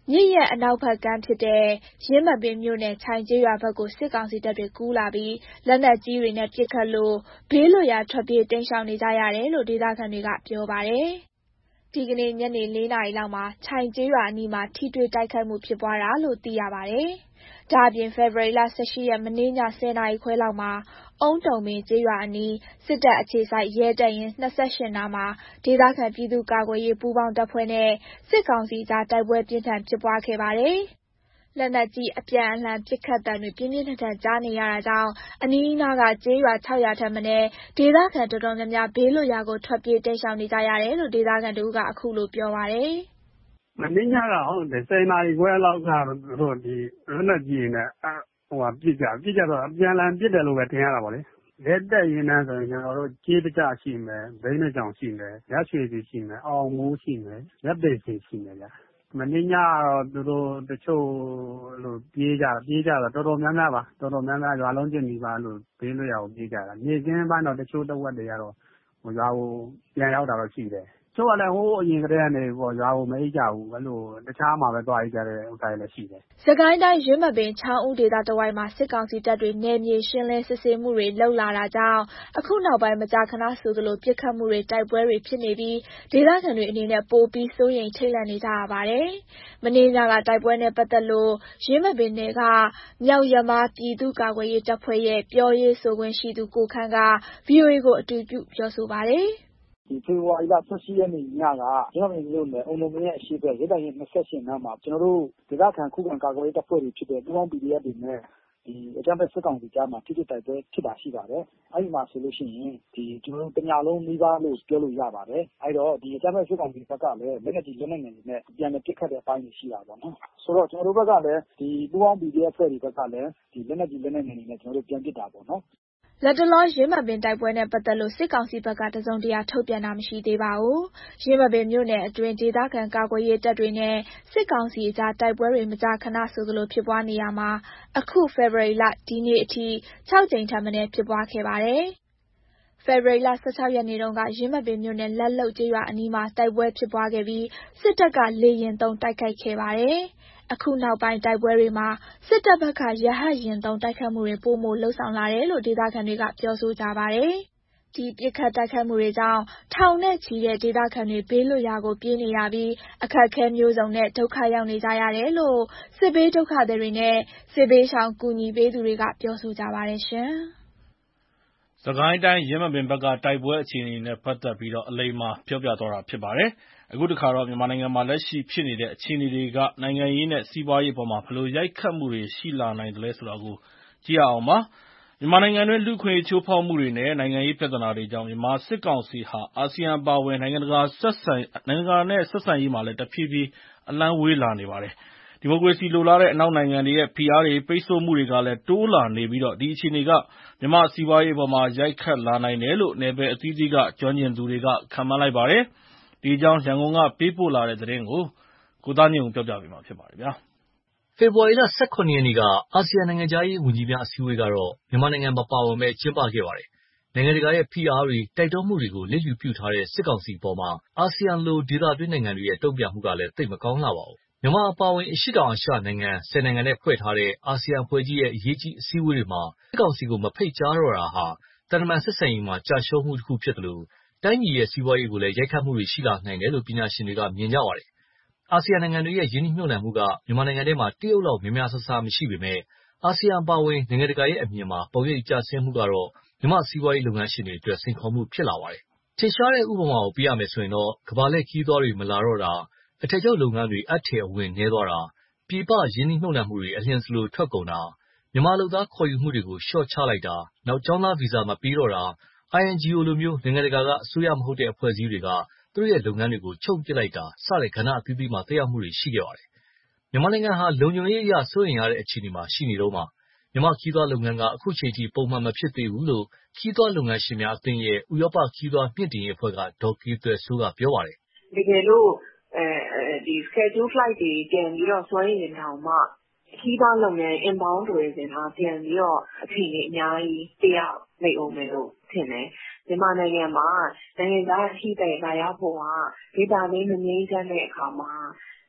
မြစ်ရဲ့အနောက်ဘက်ကမ်းဖြစ်တဲ့ယင်းမာပင်မြို့နယ်ခြိုင်ကျေးရွာဘက်ကိုစစ်ကောင်စီတပ်တွေကူးလာပြီးလက်နက်ကြီးတွေနဲ့ပစ်ခတ်လို့ဘေးလွတ်ရာထွက်ပြေးတိမ်းရှောင်နေကြရတယ်လို့ဒေသခံတွေကပြောပါတယ်။ဒီကနေ့ညနေ4 နာရီလောက်မှာခြိုင်ကျေးရွာအနီးမှာထိတွေ့တိုက်ခိုက်မှုဖြစ်ပွားတာလို့သိရပါတယ်။ဒါ့အပြင်ဖေဖော်ဝါရီလ18 ရက်မနေ့ည10 နာရီခွဲလောက်မှာအုံတုံပင်ကျေးရွာအနီးစစ်တပ်အခြေစိုက်ရဲတပ်ရင်း28နားမှာဒေသခံပြည်သူ့ကာကွယ်ရေးပူးပေါင်းတပ်ဖွဲ့နဲ့စစ်ကောင်စီကြားတိုက်ပွဲပြင်းထန်ဖြစ်ပွားခဲ့ပါတယ်။လက်နက်ကြီးအပြန်အလှန်ပစ်ခတ်သံတွေပြင်းပြင်းထန်ထန်ကြားနေရတာကြောင့်အနီးအနားကကျေးရွာ600ထက်မနည်းဒေသခံတော်တော်များများဘေးလွတ်ရာကိုထွက်ပြေးတိမ်းရှောင်နေကြရတယ်လို့ဒေသခံတို့ကအခုလိုပြောပါတယ်။မင်းညကဟုတ်တယ်10 နာရီခွဲလောက်ကတို့ဒီလက်နက်ကြီးနဲ့ပြစ်ကြတော့အပြန်လန်ပြစ်တယ်လို့ပဲထင်ရတာပေါ့လေ။လက်တက်ရင်န်းဆိုရင်ကျွန်တော်တို့ကြေးတကြရှိမယ်၊ဘိန်းနှကြောင်ရှိမယ်၊ရက်ရွှေစီရှိမယ်၊အောင်မိုးရှိမယ်၊ရက်ပိတ်စီရှိမယ်ဗျ။မင်းညကတော့သူတို့တချို့လို့ပြေးကြတော့တော်တော်များများပါတော်တော်များများရွာလုံးကျင်နေပါလို့ဘေးလွတ်ရာကိုပြေးကြတာ။နေ့ကင်းပိုင်းတော့တချို့တစ်ဝက်တွေကတော့ရွာကိုပြန်ရောက်တာတော့ရှိတယ်။ကျို့ကလည်းဟိုးအရင်ကတည်းကနေပေါ့ရွာကိုမအိပ်ကြဘူးအဲ့လိုတခြားမှာပဲသွားအိပ်ကြတဲ့ဥစ္စာတွေလည်းရှိတယ်။စကိုင်းတိုင်းရင်းမပင်ချောင်းဦးဒေသတဝိုက်မှာစစ်ကောင်စီတပ်တွေနယ်မြေရှင်းလင်းစစ်ဆေးမှုတွေလှုပ်လာတာကြောင့်အခုနောက်ပိုင်းမကြာခဏဆိုသလိုပစ်ခတ်မှုတွေတိုက်ပွဲတွေဖြစ်နေပြီးဒေသခံတွေအနေနဲ့ပိုပြီးစိုးရိမ်ထိတ်လန့်နေကြရပါတယ်။မနေ့ညကတိုက်ပွဲနဲ့ပတ်သက်လို့ရင်းမပင်နယ်ကမြောက်ရမားပြည်သူ့ကာကွယ်ရေးတပ်ဖွဲ့ရဲ့ပြောရေးဆိုခွင့်ရှိသူကိုခန့်က VOA ကိုအတူပြုပြောဆိုပါတယ်။ဒီဖေဖော်ဝါရီလ18 ရက်နေ့ညကရင်းမပင်မြို့နယ်အုံတုံပင်ရဲ့အရှိဘက်ရဲတပ်ရင်း28နားမှာကျွန်တော်တို့ဒေသခံခုခံကာကွယ်ရေးတပ်ဖွဲ့တွေဖြစ်တဲ့ပူးပေါင်း PDF တွေနဲ့ဒီအကြမ်းဖက်စစ်ကောင်စီကြားမှာထိတွေ့တိုက်ပွဲဖြစ်တာရှိပါတယ်။အဲဒီမှာဆိုလို့ရှိရင်ဒီကျွန်တော်တို့တညလုံးနှီးပါလို့ပြောလို့ရပါတယ်။အဲဒီတော့ဒီအကြမ်းဖက်စစ်ကောင်စီဘက်ကလည်းလက်နက်ကြီးလက်နက်ငယ်တွေနဲ့ပြန်လည်ပစ်ခတ်တဲ့အပိုင်းတွေရှိတာပေါ့နော်။ဆိုတော့ကျွန်တော်တို့ဘက်ကလည်းဒီပူးပေါင်း PDF အဖွဲ့တွေဘက်ကလည်းဒီလက်နက်ကြီးလက်နက်ငယ်တွေနဲ့ကျွန်တော်တို့ပြန်ပစ်တာပေါ့နော်။လက်တလောရင်းမပင်တိုက်ပွဲနဲ့ပတ်သက်လို့စစ်ကောင်စီဘက်ကတစုံတရာထုတ်ပြန်တာမရှိသေးပါဘူး။ရင်းမပင်မြို့နယ်အတွင်းဒေသခံကာကွယ်ရေးတပ်တွေနဲ့စစ်ကောင်စီကြားတိုက်ပွဲတွေမကြာခဏဆိုသလိုဖြစ်ပွားနေရမှာအခုဖေဖော်ဝါရီလဒီနေ့အထိ6 ကြိမ်ထက်မနည်းဖြစ်ပွားခဲ့ပါတယ်။ဖေဖော်ဝါရီလ16 ရက်နေ့တုန်းကရင်းမပင်မြို့နယ်လက်လုံကျေးရွာအနီးမှာတိုက်ပွဲဖြစ်ပွားခဲ့ပြီးစစ်တပ်ကလေယာဉ်သုံးတိုက်ခိုက်ခဲ့ပါတယ်။အခုနောက်ပိုင်းတိုက်ပွဲတွေမှာစစ်တပ်ဘက်ကရဟတ်ယာဉ်သုံးတိုက်ခိုက်မှုတွေပိုမိုလှုပ်ဆောင်လာတယ်လို့ဒေသခံတွေကပြောဆိုကြပါတယ်။ဒီပစ်ခတ်တိုက်ခိုက်မှုတွေကြောင့်ထောင်နဲ့ချီတဲ့ဒေသခံတွေဘေးလွတ်ရာကိုပြေးနေရပြီးအခက်အခဲမျိုးစုံနဲ့ဒုက္ခရောက်နေကြရတယ်လို့စစ်ဘေးဒုက္ခသည်တွေနဲ့စစ်ဘေးရှောင်ကူညီပေးသူတွေကပြောဆိုကြပါတယ်ရှင်။စကိုင်းတိုင်းရင်းမပင်ဘက်ကတိုက်ပွဲအခြေအနေနဲ့ပတ်သက်ပြီးအလိမ္မာပြောပြသွားတာဖြစ်ပါတယ်။အခုတခါတော့မြန်မာနိုင်ငံမှာလက်ရှိဖြစ်နေတဲ့အခြေအနေတွေကနိုင်ငံရေးနဲ့စီးပွားရေးအပေါ်မှာဘယ်လိုရိုက်ခတ်မှုတွေရှိလာနိုင်သလဲဆိုတာကိုကြည့်ရအောင်ပါ။မြန်မာနိုင်ငံတွင်းလူ့အခွင့်အရေးချိုးဖောက်မှုတွေနဲ့နိုင်ငံရေးပြဿနာတွေကြောင့်မြန်မာစစ်ကောင်စီဟာအာဆီယံအပါအဝင်နိုင်ငံတကာနဲ့ဆက်ဆံရေးမှာလည်းတဖြည်းဖြည်းအလှမ်းဝေးလာနေပါတယ်။ဒီမိုကရေစီလိုလားတဲ့အနောက်နိုင်ငံတွေရဲ့ဖိအားတွေပိတ်ဆို့မှုတွေကလည်းတိုးလာနေပြီးဒီအခြေအနေကမြန်မာစီးပွားရေးအပေါ်မှာရိုက်ခတ်လာနိုင်တယ်လို့နယ်ပယ်အသီးသီးကကျွမ်းကျင်သူတွေကခန့်မှန်းလိုက်ပါတယ်။ဒီအကြောင်းရန်ကုန်ကပေးပို့လာတဲ့သတင်းကိုကိုသားညွန့်ဦးပြောပြပေးမှာဖြစ်ပါတယ်။ဖေဖော်ဝါရီလ18 ရက်နေ့ကအာဆီယံနိုင်ငံခြားရေးဝန်ကြီးများအစည်းအဝေးကတော့မြန်မာနိုင်ငံမပါဝင်ပဲကျင်းပခဲ့ပါတယ်။နိုင်ငံတကာရဲ့ဖိအားတွေတိုက်တွန်းမှုတွေကိုလစ်လျူပြုထားတဲ့စစ်ကောင်စီအပေါ်မှာအာဆီယံလိုဒေသတွင်းနိုင်ငံတွေရဲ့တုံ့ပြန်မှုကလည်းသိပ်မကောင်းလှပါဘူး။မြန်မာအပါအဝင်အရှေ့တောင်အာရှနိုင်ငံ10 နိုင်ငံနဲ့ဖွဲ့ထားတဲ့အာဆီယံအဖွဲ့ကြီးရဲ့အရေးကြီးအစည်းအဝေးတွေမှာစစ်ကောင်စီကိုမဖိတ်ကြားတော့တာဟာတန်တမန်ဆက်ဆံရေးမှာကြာရှုံးမှုတစ်ခုဖြစ်တယ်လို့တိုင်းပြည်ရဲ့စီးပွားရေးကိုလည်းရိုက်ခတ်မှုတွေရှိလာနိုင်တယ်လို့ပညာရှင်တွေကမြင်ကြပါတယ်။အာဆီယံနိုင်ငံတွေရဲ့ယင်းနှိမ့်နှံမှုကမြန်မာနိုင်ငံထဲမှာတရုတ်လောက်များများဆဆမရှိပေမဲ့အာဆီယံအပါအဝင်နိုင်ငံတကာရဲ့အမြင်မှာပုံရိပ်ကျဆင်းမှုကတော့မြန်မာစီးပွားရေးလုပ်ငန်းရှင်တွေအတွက်စိန်ခေါ်မှုဖြစ်လာပါတယ်။ထင်ရှားတဲ့ဥပမာကိုပြရမယ်ဆိုရင်တော့ကမ္ဘာလှည့်ခရီးသွားတွေမလာတော့တာအထည်ချုပ်လုပ်ငန်းတွေအထည်အဝင်နည်းသွားတာပြည်ပယင်းနှိမ့်နှံမှုတွေအလျင်စလိုထွက်ကုန်တာမြန်မာလုပ်သားခေါ်ယူမှုတွေကိုလျှော့ချလိုက်တာနောက်ကျောင်းသားဗီဇာမပေးတော့တာINGO လိုမျိုးနိုင်ငံတကာကအစိုးရမဟုတ်တဲ့အဖွဲ့အစည်းတွေကသူတို့ရဲ့လုပ်ငန်းတွေကိုချုပ်ပစ်လိုက်တာစတဲ့ကဏ္ဍအသီးသီးမှာသက်ရောက်မှုတွေရှိခဲ့ပါတယ်။မြန်မာနိုင်ငံဟာလုံခြုံရေးအရစိုးရိမ်ရတဲ့အခြေအနေမှာရှိနေတော့မှမြန်မာခီးသွွားလုပ်ငန်းကအခုချိန်ထိပုံမှန်မဖြစ်သေးဘူးလို့ခီးသွွားလုပ်ငန်းရှင်များအသင်းရဲ့ဥရောပခီးသွွားမြင့်တင်ရေးအဖွဲ့ကဒေါ်ကေသွယ်စိုးကပြောပါတယ်။တကယ်လို့ဒီ schedule flight တွေပြန်ပြီးတော့ဆွဲရင်တောင်မှခီးသွွားလုပ်ငန်း inbound tourism ကပြန်ပြီးတော့အချိန်ကြီးအများကြီးတရလိမ့်အောင်မယ်လို့ထင်တယ်။မြန်မာနိုင်ငံမှာနိုင်ငံသားခီးတဲ့လာရောက်ဖို့ကဒေတာလေးမငြိမ်းချမ်းတဲ့အခါမှာ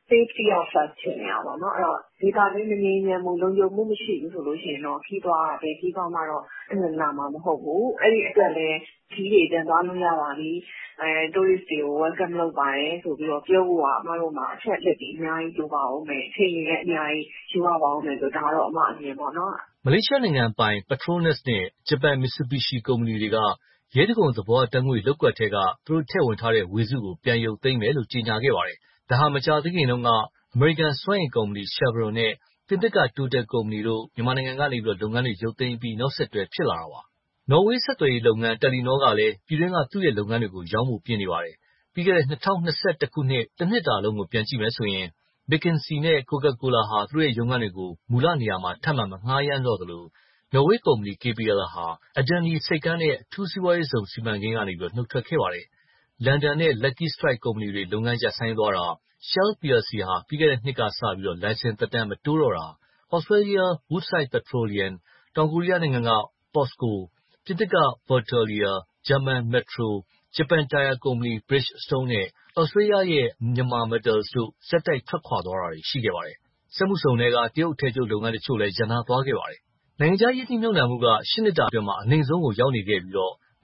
safety of first ဖြစ်နေတာပေါ့နော်အဲ့တော့ဒေတာတွင်းမငြိမ်သက်မှုလုံခြုံမှုမရှိဘူးဆိုလို့ရှိရင်တော့ခီးသွားတာပဲခီးသွားမှတော့နာမှာမဟုတ်ဘူးအဲ့ဒီအတွက်လည်းခီးတွေပြန်သွားလို့ရပါပြီtourist တွေကို welcome လုပ်ပါတယ်ဆိုပြီးတော့ပြောဖို့ကအမတို့မှာအချက်လက်တွေအများကြီးပြောပါဦးမယ်အချိန်ကြီးလည်းအများကြီးယူရပါဦးမယ်ဆိုဒါတော့အမအမြင်ပေါ့နော်မလေးရှားနိုင်ငံပိုင် Petronas နဲ့ဂျပန် Mitsubishi ကုမ္ပဏီတွေကရဲတံခွန်သဘောတငွေလောက်ကွက်ထဲကသူတို့ထည့်ဝင်ထားတဲ့ဝေစုကိုပြန်ရုပ်သိမ်းမယ်လို့ကြေညာခဲ့ပါတယ်။ဒါဟာမကြာသေးခင်တုန်းကအမေရိကန်စွမ်းအင်ကုမ္ပဏီ Chevron နဲ့ပြင်သစ်က Total ကုမ္ပဏီတို့မြန်မာနိုင်ငံကနေလုပ်ငန်းတွေရုပ်သိမ်းပြီးနောက်ဆက်တွဲဖြစ်လာတာပါ။နော်ဝေးဆက်သွယ်ရေးလုပ်ငန်း Telenor ကလည်းပြည်တွင်းကသူ့ရဲ့လုပ်ငန်းတွေကိုရောင်းဖို့ပြင်နေပါတယ်။ပြီးခဲ့တဲ့2021ခုနှစ်တစ်နှစ်တာလုံးကိုပြန်ကြည့်မယ်ဆိုရင် McKinsey နဲ့ Coca-Cola ဟာသူတို့ရဲ့ရုံးခန်းတွေကိုမူလနေရာမှာထပ်မံမငှားရမ်းတော့သလိုနော်ဝေးကုမ္ပဏီ KPL ဟာ Adani ဆိပ်ကမ်းနဲ့အထူးစီးပွားရေးဇုံစီမံကိန်းကနေနှုတ်ထွက်ခဲ့ပါတယ်။လန်ဒန်နဲ့ Lucky Strike ကုမ္ပဏီတွေလုပ်ငန်းရပ်ဆိုင်းသွားတာ Shell plc ဟာပြီးခဲ့တဲ့နှစ်ကစပြီးလိုင်စင်သက်တမ်းမတိုးတော့တာ Australia Woodside Petroleum တောင်ကိုရီးယားနိုင်ငံက POSCO ပြင်သစ်က Vertalier ဂျာမန် Metro ဂျပန်တာယာကုမ္ပဏီ Bridgestone နဲ့ Australia ရဲ့ Myanmar Metals တို့ဆက်တိုက်ထွက်ခွာသွားတာတွေရှိခဲ့ပါတယ်။စက်မှုဇုံထဲကတရုတ်အထည်ချုပ်လုပ်ငန်းတချို့လည်းရပ်နားသွားခဲ့ပါတယ်။နိုင်ငံခြားရင်းနှီးမြှုပ်နှံမှုက8နှစ်တာအတွင်းမှာအနိမ့်ဆုံးကိုရောက်နေခဲ့ပြီး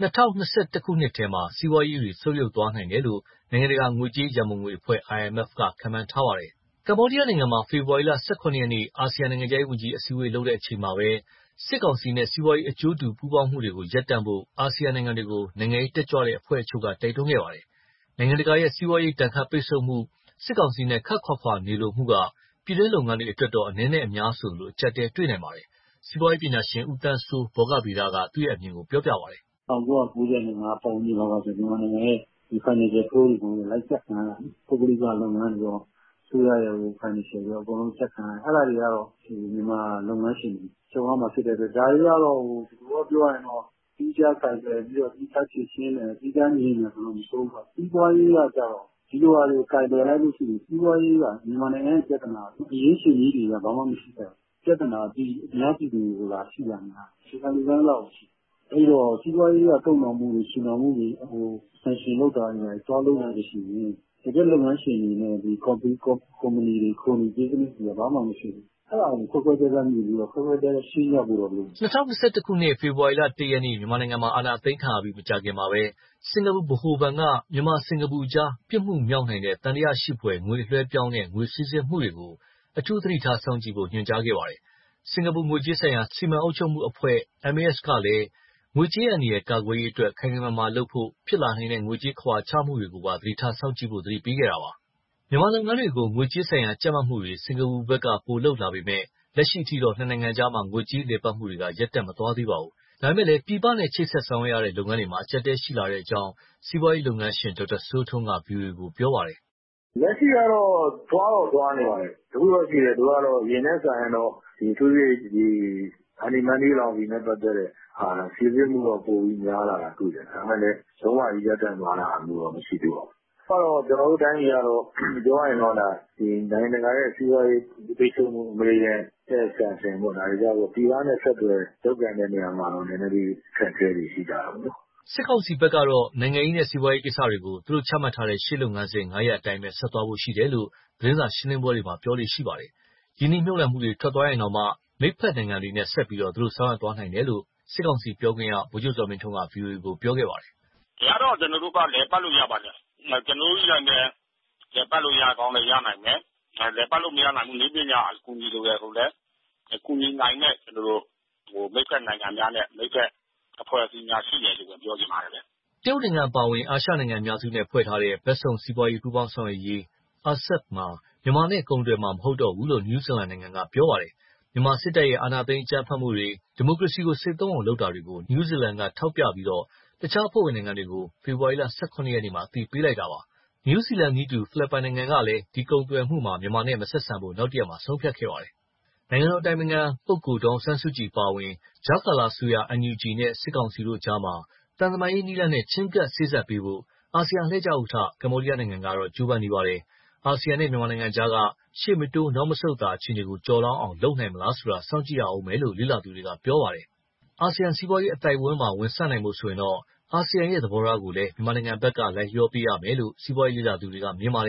2021ခုနှစ်ထဲမှာစီးပွားရေးတွေဆုတ်ယုတ်သွားနိုင်တယ်လို့နိုင်ငံတကာငွေကြေးရန်ပုံငွေအဖွဲ့ IMF ကခန့်မှန်းထားပါတယ်။ကမ္ဘောဒီးယားနိုင်ငံမှာဖေဖော်ဝါရီလ18ရက်နေ့အာဆီယံနိုင်ငံခြားရေးဝန်ကြီးအစည်းအဝေးလုပ်တဲ့အချိန်မှာပဲစစ်ကောင်စီနဲ့စီးပွားရေးအကျိုးတူပူးပေါင်းမှုတွေကိုရပ်တန့်ဖို့အာဆီယံနိုင်ငံတွေကိုနိုင်ငံရေးတက်ကြွတဲ့အဖွဲ့အချို့ကတိုက်တွန်းခဲ့ပါတယ်။နိုင်ငံတကာရဲ့စီးပွားရေးတန်ခတ်ပိတ်ဆို့မှုစစ်ကောင်စီနဲ့ခတ်ခွာခွာနေလိုမှုကပြည်တွင်းလုပ်ငန်းတွေအတွက်တော့အနည်းနဲ့အများဆိုလို့အကျပ်တဲတွေ့နိုင်ပါတယ်။စီးပွားရေးပညာရှင်ဦးတန်းစိုးဘောဂဗီဒကသူ့ရဲ့အမြင်ကိုပြောပြပါတယ်။1995ပုံကြီးလောကဆိုဒီနိုင်ငံရဲ့ဒီ financial flow တွေကိုလိုက်ချက်ခံရတာ။ပုဂ္ဂလိကလုပ်ငန်းတွေရောဆိုရရဲ့ financial ရောအကုန်လုံးချက်ခံရအဲ့ဒါတွေကတော့ဒီမြန်မာလုပ်ငန်းရှင်တွေကျောင်းမှာဖြစ်တဲ့အတွက်ဒါတွေကတော့ဒီလိုပြောရရင်တော့ပြီးကြဆိုင်တယ်ပြီးတော့ပြီးသားဖြစ်ရှင်းတယ်ပြီးသားနေတယ်ဆိုလို့မဆိုးဘူး။ပြီးသွားရေးကကြတော့ဒီလိုဟာတွေကိုကြိုင်တယ်လိုက်လို့ရှိရင်ပြီးသွားရေးကမြန်မာနိုင်ငံရဲ့ပြဿနာအရေးရှင်ကြီးတွေကဘာမှမရှိဘူး။ပြဿနာဒီအများပြည်သူတွေကရှိလာနေတာ။ဒီကလူကန်းလောက်ရှိအဲ့တော့စီးပွားရေးကတုံ့ပြန်မှုတွေရှင်တော်မှုတွေsanction လုပ်တာတွေတွားလုပ်နေလို့ရှိရင်တကယ်လုပ်ငန်းရှင်တွေနဲ့ဒီ ကုမ္ပဏီတွေခရိုနီ business တွေကဘာမှမရှိဘူးအဲ့ဒါကိုခွဲခွဲခြားခြားမြည်ပြီးတော့ခွဲခွဲခြားခြားရှင်းရဖို့တော့လို 2021ခုနှစ်ဖေဖော်ဝါရီလ1ရက်နေ့မြန်မာနိုင်ငံမှာအာဏာသိမ်းခံရပြီးမကြာခင်မှာပဲစင်ကာပူဗဟိုဘဏ်ကမြန်မာစင်ကာပူကြားပြစ်မှုမြောက်နိုင်တဲ့တန်တရားရှိဖွယ်ငွေလွှဲပြောင်းတဲ့ငွေစည်းစိမ်မှုတွေကိုအထူးသတိထားစောင့်ကြည့်ဖို့ညွှန်ကြားခဲ့ပါတယ်။စင်ကာပူငွေကြေးဆိုင်ရာစီမံအုပ်ချုပ်မှုအဖွဲ့ MAS ကလည်းငွေကြေးအန္တရာယ်ကာကွယ်ရေးအတွက်ခိုင်ခိုင်မာမာလုပ်ဖို့ဖြစ်လာနိုင်တဲ့ငွေကြေးခွာချမှုတွေကိုပါသတိထားစောင့်ကြည့်ဖို့သတိပေးခဲ့တာပါ။မြန်မာလုပ်ငန်းတွေကိုငွေကြေးဆိုင်ရာကြပ်မတ်မှုတွေစင်ကာပူဘက်ကပိုလုပ်လာပေမဲ့လက်ရှိအထိတော့နှစ်နိုင်ငံကြားမှာငွေကြေးလေပတ်မှုတွေကရပ်တန့်မသွားသေးပါဘူး။ဒါပေမဲ့လည်းပြည်ပနဲ့ချိတ်ဆက်ဆောင်ရွက်ရတဲ့လုပ်ငန်းတွေမှာအကျပ်တဲရှိလာတဲ့အကြောင်းစီးပွားရေးလုပ်ငန်းရှင်ဒေါက်တာစိုးထွန်းက VOA ကိုပြောပါတယ်။လက်ရှိကတော့သွားနေပါတယ်။တခုတော့ရှိတယ်သူကတော့ရင်းနဲ့ဆိုင်ရင်တော့ဒီသူရဲ့ဒီအနီမန်ဒီလောင်ပြီးနဲ့ပတ်သက်တဲ့စီစစ်မှုတော့ပိုပြီးများလာတာတွေ့တယ်။ဒါပေမဲ့လည်းလုံးဝကြီးရပ်တန့်သွားတာမျိုးတော့မရှိသေးပါဘူး။ကတော့ကျွန်တော်တို့တိုင်းပြည်ကတော့ပြောရရင်တော့ဒီနိုင်ငံတကာရဲ့စီးပွားရေးပိတ်ဆို့မှုအမေရိကန်ရဲ့ဆန်ဆင်ပေါ့ဒါတွေကြောင့်ပြည်ပနဲ့ဆက်သွယ်လုပ်ကိုင်တဲ့နေရာမှာတော့နည်းနည်းလေးခက်ခဲတွေရှိကြတာပေါ့နော်။စစ်ကောင်စီဘက်ကတော့နိုင်ငံရေးနဲ့စီးပွားရေးကိစ္စတွေကိုသူတို့ချမှတ်ထားတဲ့ရှေ့လုပ်ငန်းစဉ်9ရပ်အတိုင်းပဲဆက်သွားဖို့ရှိတယ်လို့သတင်းစာရှင်းလင်းပွဲတွေမှာပြောလို့ရှိပါတယ်။ရင်းနှီးမြှုပ်နှံမှုတွေထွက်သွားရင်တော့မှမိတ်ဖက်နိုင်ငံတွေနဲ့ဆက်ပြီးတော့သူတို့ဆောင်ရွက်သွားနိုင်တယ်လို့စစ်ကောင်စီပြောခွင့်ရဗိုလ်ချုပ်ဇော်မင်းထွန်းက VOA ကိုပြောခဲ့ပါတယ်။ဒါတော့ကျွန်တော်တို့ကလည်းပတ်လို့ရပါတယ်။ကျွန်တော်တို့လည်းလည်းပတ်လို့ရကောင်းလည်းရနိုင်မယ်။လည်းပတ်လို့မရနိုင်ဘူးနေပညာအကူအညီလိုလည်းကူညီနိုင်တဲ့ကျွန်တော်တို့မိတ်ဖက်နိုင်ငံများနဲ့မိတ်ဖက်အဖွဲ့အစည်းများရှိတယ်လို့ပြောချင်ပါတယ်ဗျ။တရုတ်နိုင်ငံပါဝင်အာရှနိုင်ငံအများစုနဲ့ဖွဲ့ထားတဲ့ဘက်စုံစီးပွားရေးပူးပေါင်းဆောင်ရွက်ရေး RCEP မှာမြန်မာနဲ့ကုန်သွယ်မှာမဟုတ်တော့ဘူးလို့နယူးဇီလန်နိုင်ငံကပြောပါတယ်။မြန်မာစစ်တပ်ရဲ့အာဏာသိမ်းအကြမ်းဖက်မှုတွေဒီမိုကရေစီကိုစိတ်သုံးအောင်လုပ်တာတွေကိုနယူးဇီလန်ကထောက်ပြပြီးတော့တခြားအဖွဲ့ဝင်နိုင်ငံတွေကိုဖေဖော်ဝါရီလ18ရက်နေ့မှာအသိပေးလိုက်တာပါ။နယူးဇီလန်နည်းတူဖိလစ်ပိုင်နိုင်ငံကလည်းဒီကုန်သွယ်မှုမှာမြန်မာနဲ့မဆက်ဆံဖို့နောက်တရက်မှာဆုံးဖြတ်ခဲ့ပါတယ်။နိုင်ငံတော်အတိုင်ပင်ခံပုဂ္ဂိုလ်ဒေါ်အောင်ဆန်းစုကြည်ပါဝင်ကြားကာလအစိုးရ NUG နဲ့စစ်ကောင်စီတို့ကြားမှာတန်တမာရေးနည်းလမ်းနဲ့ချင်းကပ်စေ့စပ်ပေးဖို့အာဆီယံလှည့်ကျဥက္ကဋ္ဌကမ္ဘောဒီးယားနိုင်ငံကတော့ကြိုးပမ်းနေပါတယ်။အာဆီယံနဲ့မြန်မာနိုင်ငံကြားကရှေ့မတိုးနောက်မဆုတ်သာအခြေအနေကိုကျော်လွှားအောင်လုပ်နိုင်မလားဆိုတာစောင့်ကြည့်ရအောင်မယ်လို့လေ့လာသူတွေကပြောပါတယ်။အာဆီယံစီးပွားရေးအသိုက်အဝန်းမှာဝင်ဆန့်နိုင်ဖို့ဆိုရင်တော့အာဆီယံရဲ့သဘောထားကိုလည်းမြန်မာနိုင်ငံဘက်ကလိုက်လျောပေးရမယ်လို့စီးပွားရေးလေ့လာသူတွေကမြင်ပါတယ်။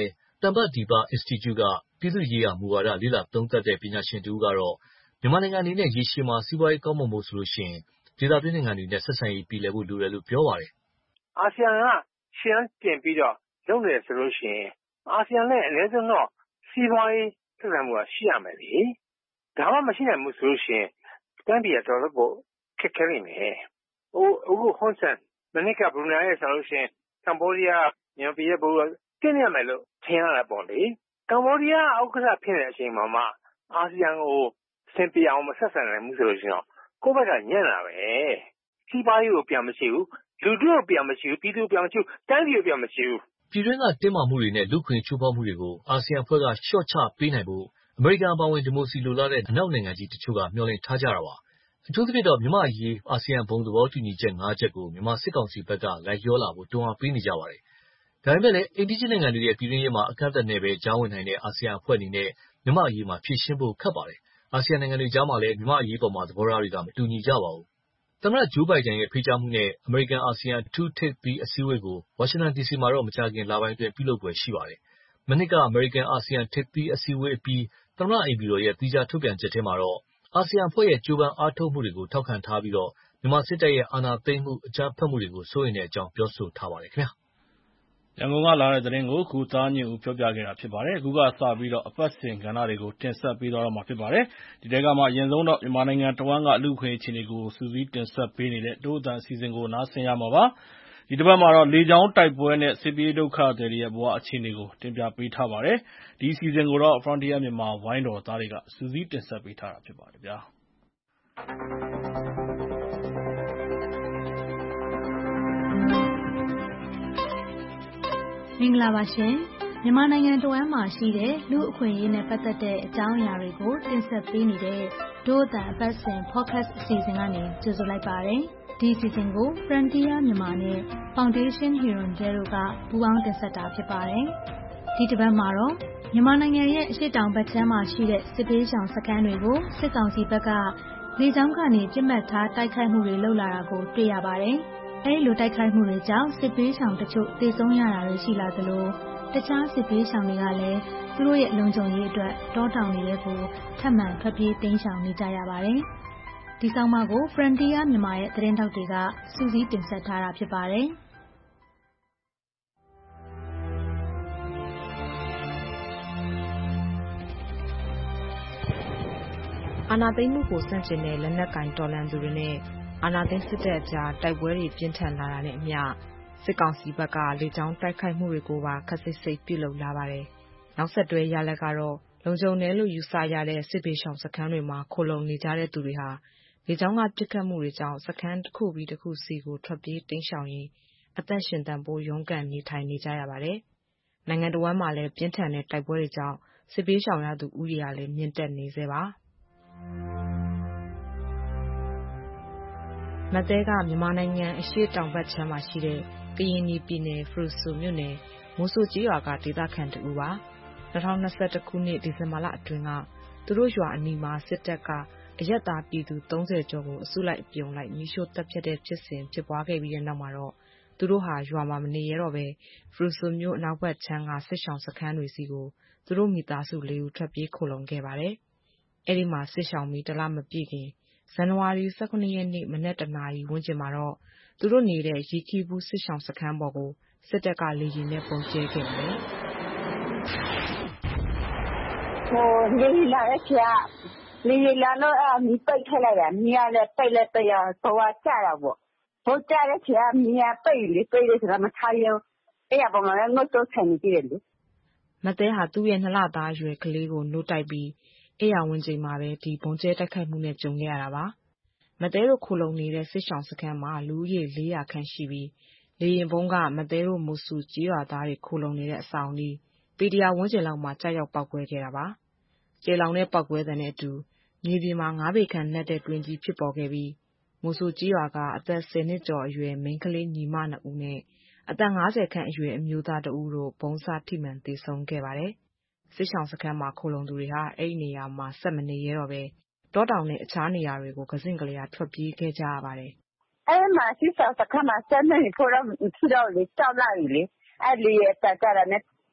တမ္ပဒီပ Institute ကပြည်သူ့ရေးရာမူဝါဒလေ့လာသုံးသပ်တဲ့ပညာရှင်တဦးကတော့မြန်မာနိုင်ငံအနေနဲ့ရေရှည်မှာစီးပွားရေးကောင်းမွန်ဖို့ဆိုလို့ရှိရင်ဒေသတွင်းနိုင်ငံတွေနဲ့ဆက်ဆံရေးပြည်လည်ဖို့လိုတယ်လို့ပြောပါတယ်။အာဆီယံကရှင်းတင်ပြီးတော့လုပ်နေတယ်ဆိုလို့ရှိရင်အာဆီယံနဲ့အနည်းဆုံးတော့စီးပွားရေးဆက်ဆံမှုရှိရမယ်လေ။ဒါမှမရှိနိုင်ဘူးဆိုလို့ရှိရင်တန်းပြည်တော်တော်ကိုခက်ခဲနေမယ်။အခုဟွန်ဆန်မနစ်ကဘရူနိုင်းရဲ့ဆိုလို့ရှိရင်ကမ္ဘောဒီးယားမြန်မာပြည်ရဲ့ဘိုးတင်းရမယ်လို့ထင်ရတာပေါ့လေ။ကမ္ဘောဒီးယားဥက္ကဋ္ဌဖြစ်တဲ့အချိန်မှာအာဆီယံကိုစင်ပြအောင်မဆက်ဆံနိုင်ဘူးဆိုလို့ရှိရင်ကိုယ့်ဘက်ကညံ့တာပဲ။စီးပွားရေးကိုပြန်မရှိဘူးလူတို့ပြန်မရှိဘူးပြည်သူပြန်မရှိဘူးတန်းပြည်ပြန်မရှိဘူးပြည်တွင်းကတင်းမာမှုတွေနဲ့လူခွင့်ချိုးဖောက်မှုတွေကိုအာဆီယံအဖွဲ့ကရှော့ချပေးနိုင်ဖို့အမေရိကန်အပါအဝင်ဒီမိုစီလိုလားတဲ့အနောက်နိုင်ငံကြီးတချို့ကမျှော်လင့်ထားကြတာပါအထူးသဖြင့်တော့မြန်မာ့အရေးအာဆီယံဘုံသဘောတူညီချက်၅ချက်ကိုမြန်မာစစ်ကောင်စီဘက်ကလိုက်လျောလာဖို့တွန်းအားပေးနေကြပါတယ်ဒါပေမဲ့လည်းအိန္ဒိယနိုင်ငံတွေရဲ့ပြည်တွင်းရေးမှာအကန့်အသတ်နဲ့ပဲကြားဝင်နိုင်တဲ့အာဆီယံအဖွဲ့အနေနဲ့မြန်မာ့အရေးမှာဖြည့်ရှင်းဖို့ခက်ပါတယ်အာဆီယံနိုင်ငံတွေကြားမှာလည်းမြန်မာ့အရေးပေါ်မှာသဘောထားတွေကမတူညီကြပါဘူးသမ္မတဂျိုးဘိုင်ဒန်ရဲ့ဖိတ်ကြားမှုနဲ့အမေရိကန်အာဆီယံအထူးထိပ်သီးအစည်းအဝေးကိုဝါရှင်တန် DC မှာတော့မကြာခင်လပိုင်းအတွင်းပြုလုပ်ဖွယ်ရှိပါတယ်။မနှစ်ကအမေရိကန်အာဆီယံထိပ်သီးအစည်းအဝေးအပြီးသမ္မတအိမ်ဖြူတော်ရဲ့သီးခြားထုတ်ပြန်ချက်ထဲမှာတော့အာဆီယံအဖွဲ့ရဲ့ကြိုးပမ်းအားထုတ်မှုတွေကိုထောက်ခံထားပြီးမြန်မာစစ်တပ်ရဲ့အာဏာသိမ်းမှုအကြမ်းဖက်မှုတွေကိုစိုးရိမ်တဲ့အကြောင်းပြောဆိုထားပါတယ်ခင်ဗျာ။ရန်ကုန်ကလာတဲ့သတင်းကိုကုသားညွန့်ဦးပြောပြခဲ့တာဖြစ်ပါတယ်။အခုကစပြီးတော့အပတ်စဉ်ကဏ္ဍတွေကိုတင်ဆက်ပေးတော့မှာဖြစ်ပါတယ်။ဒီတဲကမှအရင်ဆုံးတော့မြန်မာနိုင်ငံတဝန်းကလူ့အခွင့်အရေးအခြေအနေကိုစူးစီးတင်ဆက်ပေးနေတဲ့တိုးအတန်အစီအစဉ်ကိုနားဆင်ရမှာပါ။ဒီတစ်ပတ်မှာတော့လေကြောင်းတိုက်ပွဲနဲ့စစ်ပြေးဒုက္ခသည်တွေရဲ့ဘဝအခြေအနေကိုတင်ပြပေးထားပါတယ်။ဒီအစီအစဉ်ကိုတော့ Frontier မြန်မာဝိုင်းတော်သားတွေကစူးစီးတင်ဆက်ပေးထားတာဖြစ်ပါတယ်ဗျာ။မင်္ဂလာပါရှင်မြန်မာနိုင်ငံတဝန်းမှာရှိတဲ့လူ့အခွင့်အရေးနဲ့ပတ်သက်တဲ့အကြောင်းအရာတွေကိုတင်ဆက်ပေးနေတဲ့ဒို့အတန်အပတ်စဉ် podcast အစီအစဉ်ကနေကြိုဆိုလိုက်ပါတယ်ဒီအစီအစဉ်ကို Frontier မြန်မာနဲ့ Foundation Huron တို့ကပူးပေါင်းတင်ဆက်တာဖြစ်ပါတယ်ဒီတစ်ပတ်မှာတော့မြန်မာနိုင်ငံရဲ့အရှေ့တောင်ဘက်ခြမ်းမှာရှိတဲ့စစ်ပေးရှောင်စခန်းတွေကိုစစ်ကောင်စီဘက်ကလေကြောင်းကနေပြစ်မှတ်ထားတိုက်ခိုက်မှုတွေလုပ်လာတာကိုတွေ့ရပါတယ်အဲဒီလိုတိုက်ခိုက်မှုတွေကြောင့်စစ်ပေးရှောင်တချို့သေဆုံးရတာတွေရှိလာသလိုတခြားစစ်ပေးရှောင်တွေကလည်းသူတို့ရဲ့လုံခြုံရေးအတွက်တောတောင်တွေကိုထပ်မံထွက်ပြေးတိမ်းရှောင်နေကြရပါတယ်။ဒီဆောင်မကို Frontier မြန်မာရဲ့သတင်းထောက်တွေကစူးစီးတင်ဆက်ထားတာဖြစ်ပါတယ်။အာဏာသိမ်းမှုကိုဆန့်ကျင်တဲ့လက်နက်ကင်တော်လှန်သူတွေနဲ့အာဏာသိမ်းစစ်တပ်အကြားတိုက်ပွဲတွေပြင်းထန်လာတာနဲ့အမျှစစ်ကောင်စီဘက်ကလေကြောင်းတိုက်ခိုက်မှုတွေကိုပါခက်ဆစ်စိတ်ပြုလုပ်လာပါတယ်။နောက်ဆက်တွဲရလဒ်ကတော့လုံခြုံတယ်လို့ယူဆရတဲ့စစ်ပေးရှောင်စခန်းတွေမှာခိုလုံနေကြတဲ့သူတွေဟာလေကြောင်းကပစ်ခတ်မှုတွေကြောင့်စခန်းတစ်ခုပြီးတစ်ခုစီကိုထွက်ပြေးတိမ်းရှောင်ရင်းအသက်ရှင်သန်ဖို့ရုန်းကန်နေထိုင်နေကြရပါတယ်။နိုင်ငံတော်ဝန်မှလည်းပြင်းထန်တဲ့တိုက်ပွဲတွေကြောင့်စစ်ပေးရှောင်ရသူဦးရေကလည်းမြင့်တက်နေစေပါ။မတဲကမြန်မာနိုင်ငံအရှေ့တောင်ဘက်ခြမ်းမှာရှိတဲ့ကရင်ပြည်နယ်ဖရူဆိုမြို့နယ်မိုးဆိုကြီးရွာကဒေသခံတူပါ2021ခုနှစ်ဒီဇင်ဘာလအတွင်းကသူတို့ရွာအနီးမှာစစ်တပ်ကအရက်သားပြည်သူ30ကျော်ကိုအစုလိုက်အပြုံလိုက်မိရှို့တပ်ဖြတ်တဲ့ဖြစ်စဉ်ဖြစ်ပွားခဲ့ပြီးတဲ့နောက်မှာတော့သူတို့ဟာရွာမှာမနေရတော့ပဲဖရူဆိုမြို့အနောက်ဘက်ခြမ်းကစစ်ရှောင်စခန်းတွေစီကိုသူတို့မိသားစု၄ဦးထွက်ပြေးခိုလုံခဲ့ပါတယ်။အဲဒီမှာစစ်ရှောင်ပြီးတလမပြည့်ခင်ဇန်နဝါရီ18ရက်နေ့မနက်တနာရီဝန်းကျင်မှာတော့သူတို့နေတဲ့ရီခီဘူးစစ်ရှောင်စခန်းပေါ်ကိုစစ်တပ်ကလေယာဉ်နဲ့ပုံကျဲခဲ့ပါတယ်။လေယာဉ်လာတဲ့ခါလေယာဉ်လာတော့မီးပိတ်ထလိုက်တာမီးကလည်းပိတ်လက်ပိတ်ရတော့ကျတာပေါ့။ဟိုကျတဲ့ခါမီးကပိတ်လေပိတ်လို့ဆိုတာမထားရအဲ့ရပေါ်မှာငတ်တော့ဆိုင်နေကြတယ်လေ။မတဲဟာသူ့ရဲ့2လသားအရွယ်ကလေးကိုနှုတ်တိုက်ပြီးအဲ့ရဝင်ချိန်မှာပဲဒီဘုံကျဲတိုက်ခိုက်မှုနဲ့ကြုံခဲ့ရတာပါ။မတဲတို့ခိုလုံနေတဲ့စစ်ရှောင်စခန်းမှာလူဦးရေ400ခန့်ရှိပြီးလေရင်ဘုံကမတဲတို့မူစုကြီးရွာသားတွေခိုလုံနေတဲ့အဆောင်လေးပီဒီယာဝန်းကျင်လောက်မှာကြောက်ရောက်ပောက်ကွဲခဲ့တာပါ။ကျေလောင်တဲ့ပောက်ကွဲတဲ့နဲ့အတူမြေပြင်မှာ9ပေခန့်နှက်တဲ့တွင်ကြီးဖြစ်ပေါ်ခဲ့ပြီးမူစုကြီးရွာကအသက်10နှစ်ကျော်အရွယ်မိန်းကလေးညီမ2ဦးနဲ့အသက်50ခန့်အရွယ်အမျိုးသား2ဦးတို့ဘုံစားထိမှန်သေဆုံးခဲ့ပါတယ်။စစ်ရှောင်စခန်းမှာခိုလုံသူတွေဟာအဲ့ဒီနေရာမှာဆက်မနေရတော့ပဲတောတောင်နဲ့အခြားနေရာတွေကိုကစင့်ကလေးထွက်ပြေးခဲ့ကြရပါတယ်။အဲ့မှာစစ်ရှောင်စခန်းမှာဆက်နေဖို့တော့ထူတော့လေကြောက်လာပြီလေအဲ့လေတက်ကြတာနဲ့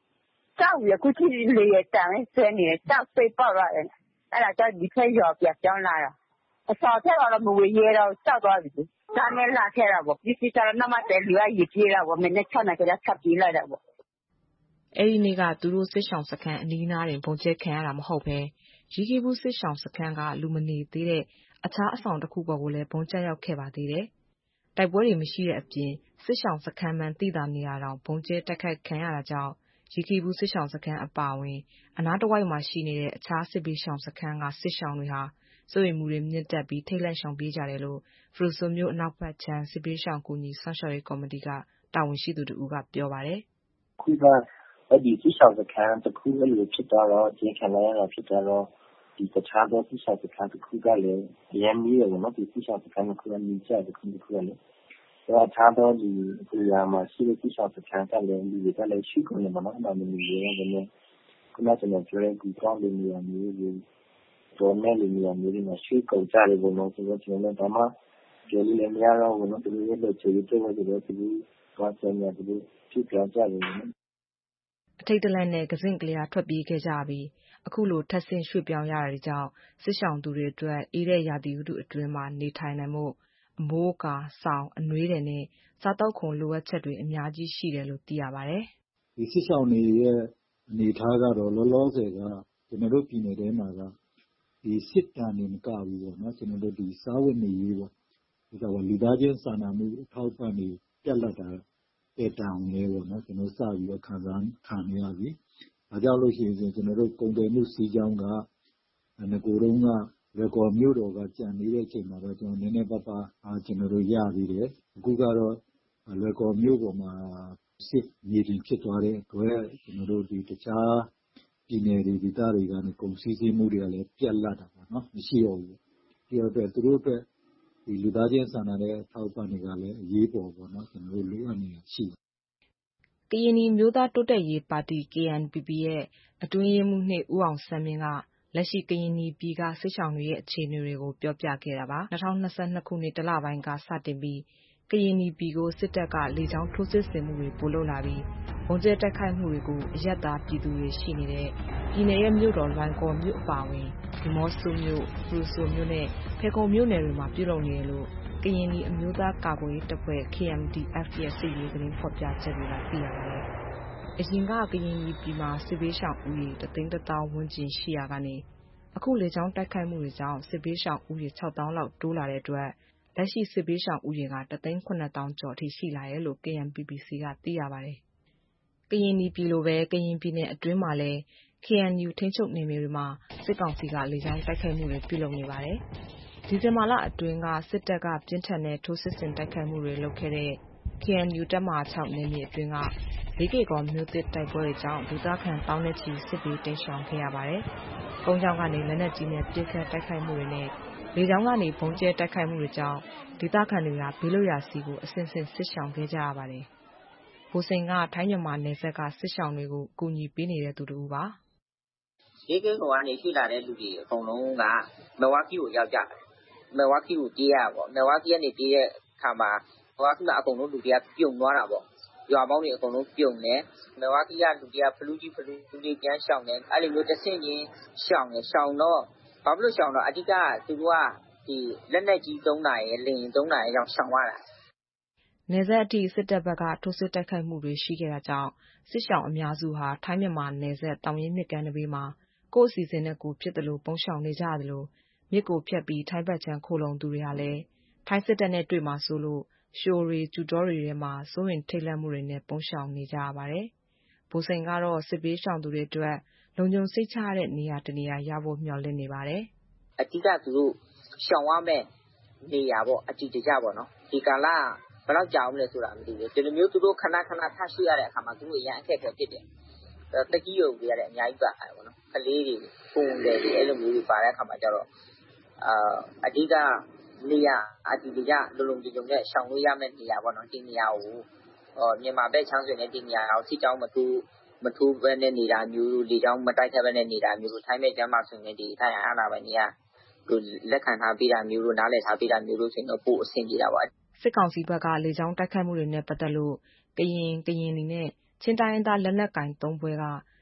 ကြောက်ရခုချီလေတန်ဆဲနေကြောက်စိတ်ပေါက်ရတယ်အဲ့ဒါကြောင့်ဒီဖက်ရောပြပြောင်းလာတာအစောထက်တော့မဝေးရတော့ကြောက်သွားပြီဒါနဲ့လာခဲ့တာပေါ့ဒီစီကနမတဲ့လူကရပြေးတာပေါ့မနေ့6နာရီကဆက်ပြေးလိုက်တာပေါ့အဲ့ဒီနေ့ကသူတို့စစ်ရှောင်စခန်းအနီးနားတွင်ပုံကျဲခံရတာမဟုတ်ဘဲရီကေဘူးစစ်ရှောင်စခန်းကလူမနေသေးတဲ့အခြားအဆောင်တစ်ခုပေါ်ကိုလည်းပုံကျဲရောက်ခဲ့ပါသေးတယ်။တိုက်ပွဲတွေမရှိတဲ့အပြင်စစ်ရှောင်စခန်းမှန်သိတာနေရာတောင်ပုံကျဲတက်ခတ်ခံရတာကြောင့်ရီကေဘူးစစ်ရှောင်စခန်းအပါအဝင်အနားတစ်ဝိုက်မှာရှိနေတဲ့အခြားစစ်ဘေးရှောင်စခန်းကစစ်ရှောင်တွေဟာစိုးရိမ်မှုတွေမြင့်တက်ပြီးထိတ်လန့်ရှောင်ပြေးကြတယ်လို့ဖရူဆိုမြို့အနောက်ဘက်ခြမ်းစစ်ဘေးရှောင်ကူညီဆောက်ရှောက်ရေးကော်မတီကတာဝန်ရှိသူတို့ကပြောပါတယ်။ခုကအဲ့ဒီစစ်ရှောင်စခန်းတစ်ခုအဲ့လိုဖြစ်သွားတော့ဒီခံရတာဖြစ်သွားတော့ဒီတခြားသောစစ်ရှောင်စခန်းတစ်ခုကလည်းအရင်ကြီးတယ်နော်ဒီစစ်ရှောင်စခန်းတစ်ခုကနေကြတဲ့တစ်ခုကလည်းတော့အခြားသောဒီနေရာမှာရှိတဲ့စစ်ရှောင်စခန်းကလည်းဒီကလည်းရှိကုန်တယ်နော်အဲ့ဒါမျိုးတွေရတယ်ခုနကကျွန်တော်ပြောတဲ့ဒီကောင်းတဲ့နေရာမျိုးတွေတော့နဲ့နေရာမျိုးတွေမှာရှိကုန်ကြတယ်ဘုံတော့ကျွန်တော်လည်းဒါမှပြောလို့လည်းမရတော့ဘူးနော်ဒီလိုလိုချေတဲ့ဝတ်တွေဒီသွားချင်တယ်ဒီဖြစ်ကြကြတယ်နော်အထိတ်တလန့်နဲ့ကစင့်ကလျာထွက်ပြေးခဲ့ကြပြီးအခုလိုထပ်ဆင့်ရွှေ့ပြောင်းရတာကြောင့်စစ်ရှောင်သူတွေအတွက်အေးတဲ့ရာသီဥတုအတွင်းမှာနေထိုင်နိုင်မှုအမိုးကာဆောင်အနွေးတယ်နဲ့စားတောက်ခွန်လိုအပ်ချက်တွေအများကြီးရှိတယ်လို့သိရပါတယ်။ဒီစစ်ရှောင်တွေရဲ့အနေထားကတော့လောလောဆယ်ကကျွန်တော်တို့ပြည်နယ်ထဲမှာကဒီစစ်တမ်းတွေမကဘူးပေါ့နော်ကျွန်တော်တို့ဒီစားဝတ်နေရေးပေါ့ဒီတော့လူသားချင်းစာနာမှုအထောက်အပံ့တွေပြတ်လက်တာတဲ့တောင်လေးပေါ့နော်ကျွန်တော်စပြီးတော့ခံစားခံနေရပြီ။ဒါကြောင့်လို့ရှိရင်ကျွန်တော်တို့ကုန်တယ်မှုစီးကြောင်းကငကိုတုံးကရေကော်မြို့တော်ကကြံနေတဲ့အချိန်မှာတော့ကျွန်တော်နည်းနည်းပါးပါးကျွန်တော်တို့ရပြီးတယ်။အခုကတော့ရေကော်မြို့ပေါ်မှာစစ်မြေပြင်ဖြစ်သွားတဲ့အတွက်ကျွန်တော်တို့ဒီတခြားပြည်နယ်တွေဒေသတွေကနေကုန်စည်စည်းမှုတွေကလည်းပြတ်လတ်တာပေါ့နော်မရှိတော့ဘူး။ဒီတော့သူတို့အတွက်ဒီလူသားချင်းစာနာတဲ့ထောက်ပံ့တွေကလည်းအရေးပေါ်ပေါ့နော်ကျွန်တော်တို့လိုအပ်နေတာရှိတယ်။ကရင်မျိုးသားတိုးတက်ရေးပါတီ KNPP ရဲ့အတွင်းရေးမှူး2ဦးအောင်ဆန်းမင်းကလက်ရှိကရင်ပြည်ကစစ်ရှောင်တွေရဲ့အခြေအနေတွေကိုပြောပြခဲ့တာပါ2022ခုနှစ်တလပိုင်းကစတင်ပြီးကရင်ပြည်ကိုစစ်တပ်ကလေကြောင်းထိုးစစ်ဆင်မှုတွေပိုလုပ်လာပြီးဝန်ကျဲတိုက်ခိုက်မှုတွေကိုအရက်သားပြည်သူတွေရှိနေတဲ့ပြည်내ရဲ့မြို့တော်လွိုင်ကော်မြို့အပါအဝင်ဒီမော့ဆိုမြို့ဖရူဆိုမြို့နဲ့ဖေကုံမြို့နယ်တွေမှာပြုလုပ်နေတယ်လို့ကရင်အမျိုးသားကာကွယ်ရေးတပ်ဖွဲ့ KNDF ရဲ့စစ်ရေးသတင်းဖော်ပြချက်တွေကသိရပါတယ်။အရင်ကကရင်ပြည်မှာစစ်ဘေးရှောင်ဦးရေ3,000 ဝန်းကျင်ရှိရာကနေအခုလေကြောင်းတိုက်ခိုက်မှုတွေကြောင့်စစ်ဘေးရှောင်ဦးရေ 6,000 လောက်တိုးလာတဲ့အတွက်လက်ရှိစစ်ဘေးရှောင်ဦးရေက1,700,000 ကျော်အထိရှိလာတယ်လို့ KNPPC ကသိရပါတယ်။ကရင်ပြည်လိုပဲကရင်ပြည်နယ်အတွင်းမှာလည်း KNU ထိန်းချုပ်နယ်မြေတွေမှာစစ်ကောင်စီကလေကြောင်းတိုက်ခိုက်မှုတွေပြုလုပ်နေပါတယ်။ဒီဇင်ဘာလအတွင်းကစစ်တပ်ကပြင်းထန်တဲ့ထိုးစစ်ဆင်တိုက်ခိုက်မှုတွေလုပ်ခဲ့တဲ့ KNU တပ်မဟာ6နယ်မြေအတွင်းကလေးကေကော်မြို့သစ်တိုက်ပွဲတွေကြောင့်ဒေသခံတောင်းနဲ့ချီစစ်ဘေးတိမ်းရှောင်ခဲ့ရပါတယ်။ကုန်းကြောင်းကနေလက်နက်ကြီးနဲ့ပစ်ခတ်တိုက်ခိုက်မှုတွေနဲ့လေကြောင်းကနေဘုံကျဲတိုက်ခိုက်မှုတွေကြောင့်ဒေသခံတွေကဘေးလွတ်ရာစီကိုအစဉ်စဉ်စစ်ရှောင်ခဲ့ကြရပါတယ်။ဘိုစိန်ကထိုင်းမြန်မာနယ်စပ်ကစစ်ရှောင်တွေကိုအကူအညီပေးနေတဲ့သူတူပါ။လေးကေကော်ကနေရှိလာတဲ့လူတွေအကုန်လုံးကမဝါကီကိုရောက်ကြတယ်။မဝါကီကိုပြေးရပါ။မဝါကီကနေပြေးတဲ့အခါမှာမဝါကီကအကုန်လုံးလူတွေကပြုံသွားတာပေါ့။ရွာပေါင်းတွေအကုန်လုံးပြုံတယ်။မဝါကီကလူတွေကဖလူးကြီးတွေပြန်ရှောင်တယ်။အဲ့လိုမျိုးတစ်ဆင့်ချင်းရှောင်တယ်။ရှောင်တော့ဘာဖြစ်လို့ရှောင်တော့အဓိကသူတို့ကဒီလက်နက်ကြီးသုံးတာရယ်လင်သုံးတာရယ်ကြောင့်ရှောင်ရတာနယ်စပ်အထိစစ်တပ်ဘက်ကထိုးစစ်တိုက်ခိုက်မှုတွေရှိခဲ့တာကြောင့်စစ်ရှောင်အများစုဟာထိုင်းမြန်မာနယ်စပ်တောင်ရင်းမြစ်ကမ်းနဘေးမှာကိုယ့်အစီအစဉ်နဲ့ကိုဖြစ်တယ်လို့ပုံရှောင်နေကြတယ်လို့မြစ်ကိုဖြတ်ပြီးထိုင်းဘက်ခြမ်းခိုလုံသူတွေဟာလည်းထိုင်းစစ်တပ်နဲ့တွေ့မှာဆိုလို့ရှိုးရီကျူတော်တွေထဲမှာစိုးရင်ထိတ်လန့်မှုတွေနဲ့ပုံရှောင်နေကြရပါတယ်။ဘိုစိန်ကတော့စစ်ပေးရှောင်သူတွေအတွက်လုံခြုံစိတ်ချရတဲ့နေရာတနေရာရဖို့မျှော်လင့်နေပါတယ်။အဓိကသူတို့ရှောင်ရမယ့်နေရာပေါ့အတီတကြပေါ့နော်ဒီကာလဘယ်တော့ကြာအောင်လဲဆိုတာမသိဘူးဒီလိုမျိုးသူတို့ခဏခဏထရှိရတဲ့အခါမှာသူတို့အရင်အခက်အခဲဖြစ်တယ်တကြီးရုပ်တွေရတယ်အများကြီးပါတယ်ပေါ့နော်ကလေးတွေပုံတယ်တွေအဲ့လိုမျိုးတွေပါတဲ့အခါမှာကျတော့အဓိကနေရာအတီတကြလုံလုံကြုံနဲ့ရှောင်လို့ရမယ့်နေရာပေါ့နော်ဒီနေရာကိုမြန်မာဘက်ချမ်းဆိုရင်ဒီနေရာကိုစစ်ကြောင်းမထိုးဘဲနဲ့နေတာမျိုးလေကြောင်းမတိုက်ခတ်ဘဲနဲ့နေတာမျိုးထိုင်းမဲ့ကျမ်းမှာဆိုရင်ဒီထိုင်းအားလာပဲနေရာလက်ခံထားပေးတာမျိုးတို့နားလည်ထားပေးတာမျိုးတို့ဆိုရင်တော့ပို့အဆင်ပြေတာပါစစ်ကောင်စီဘက်ကလေကြောင်းတိုက်ခိုက်မှုတွေနဲ့ပတ်သက်လို့ကရင်နီနဲ့ချင်းတိုင်းရင်းသားလက်နက်ကိုင်၃ဘွဲက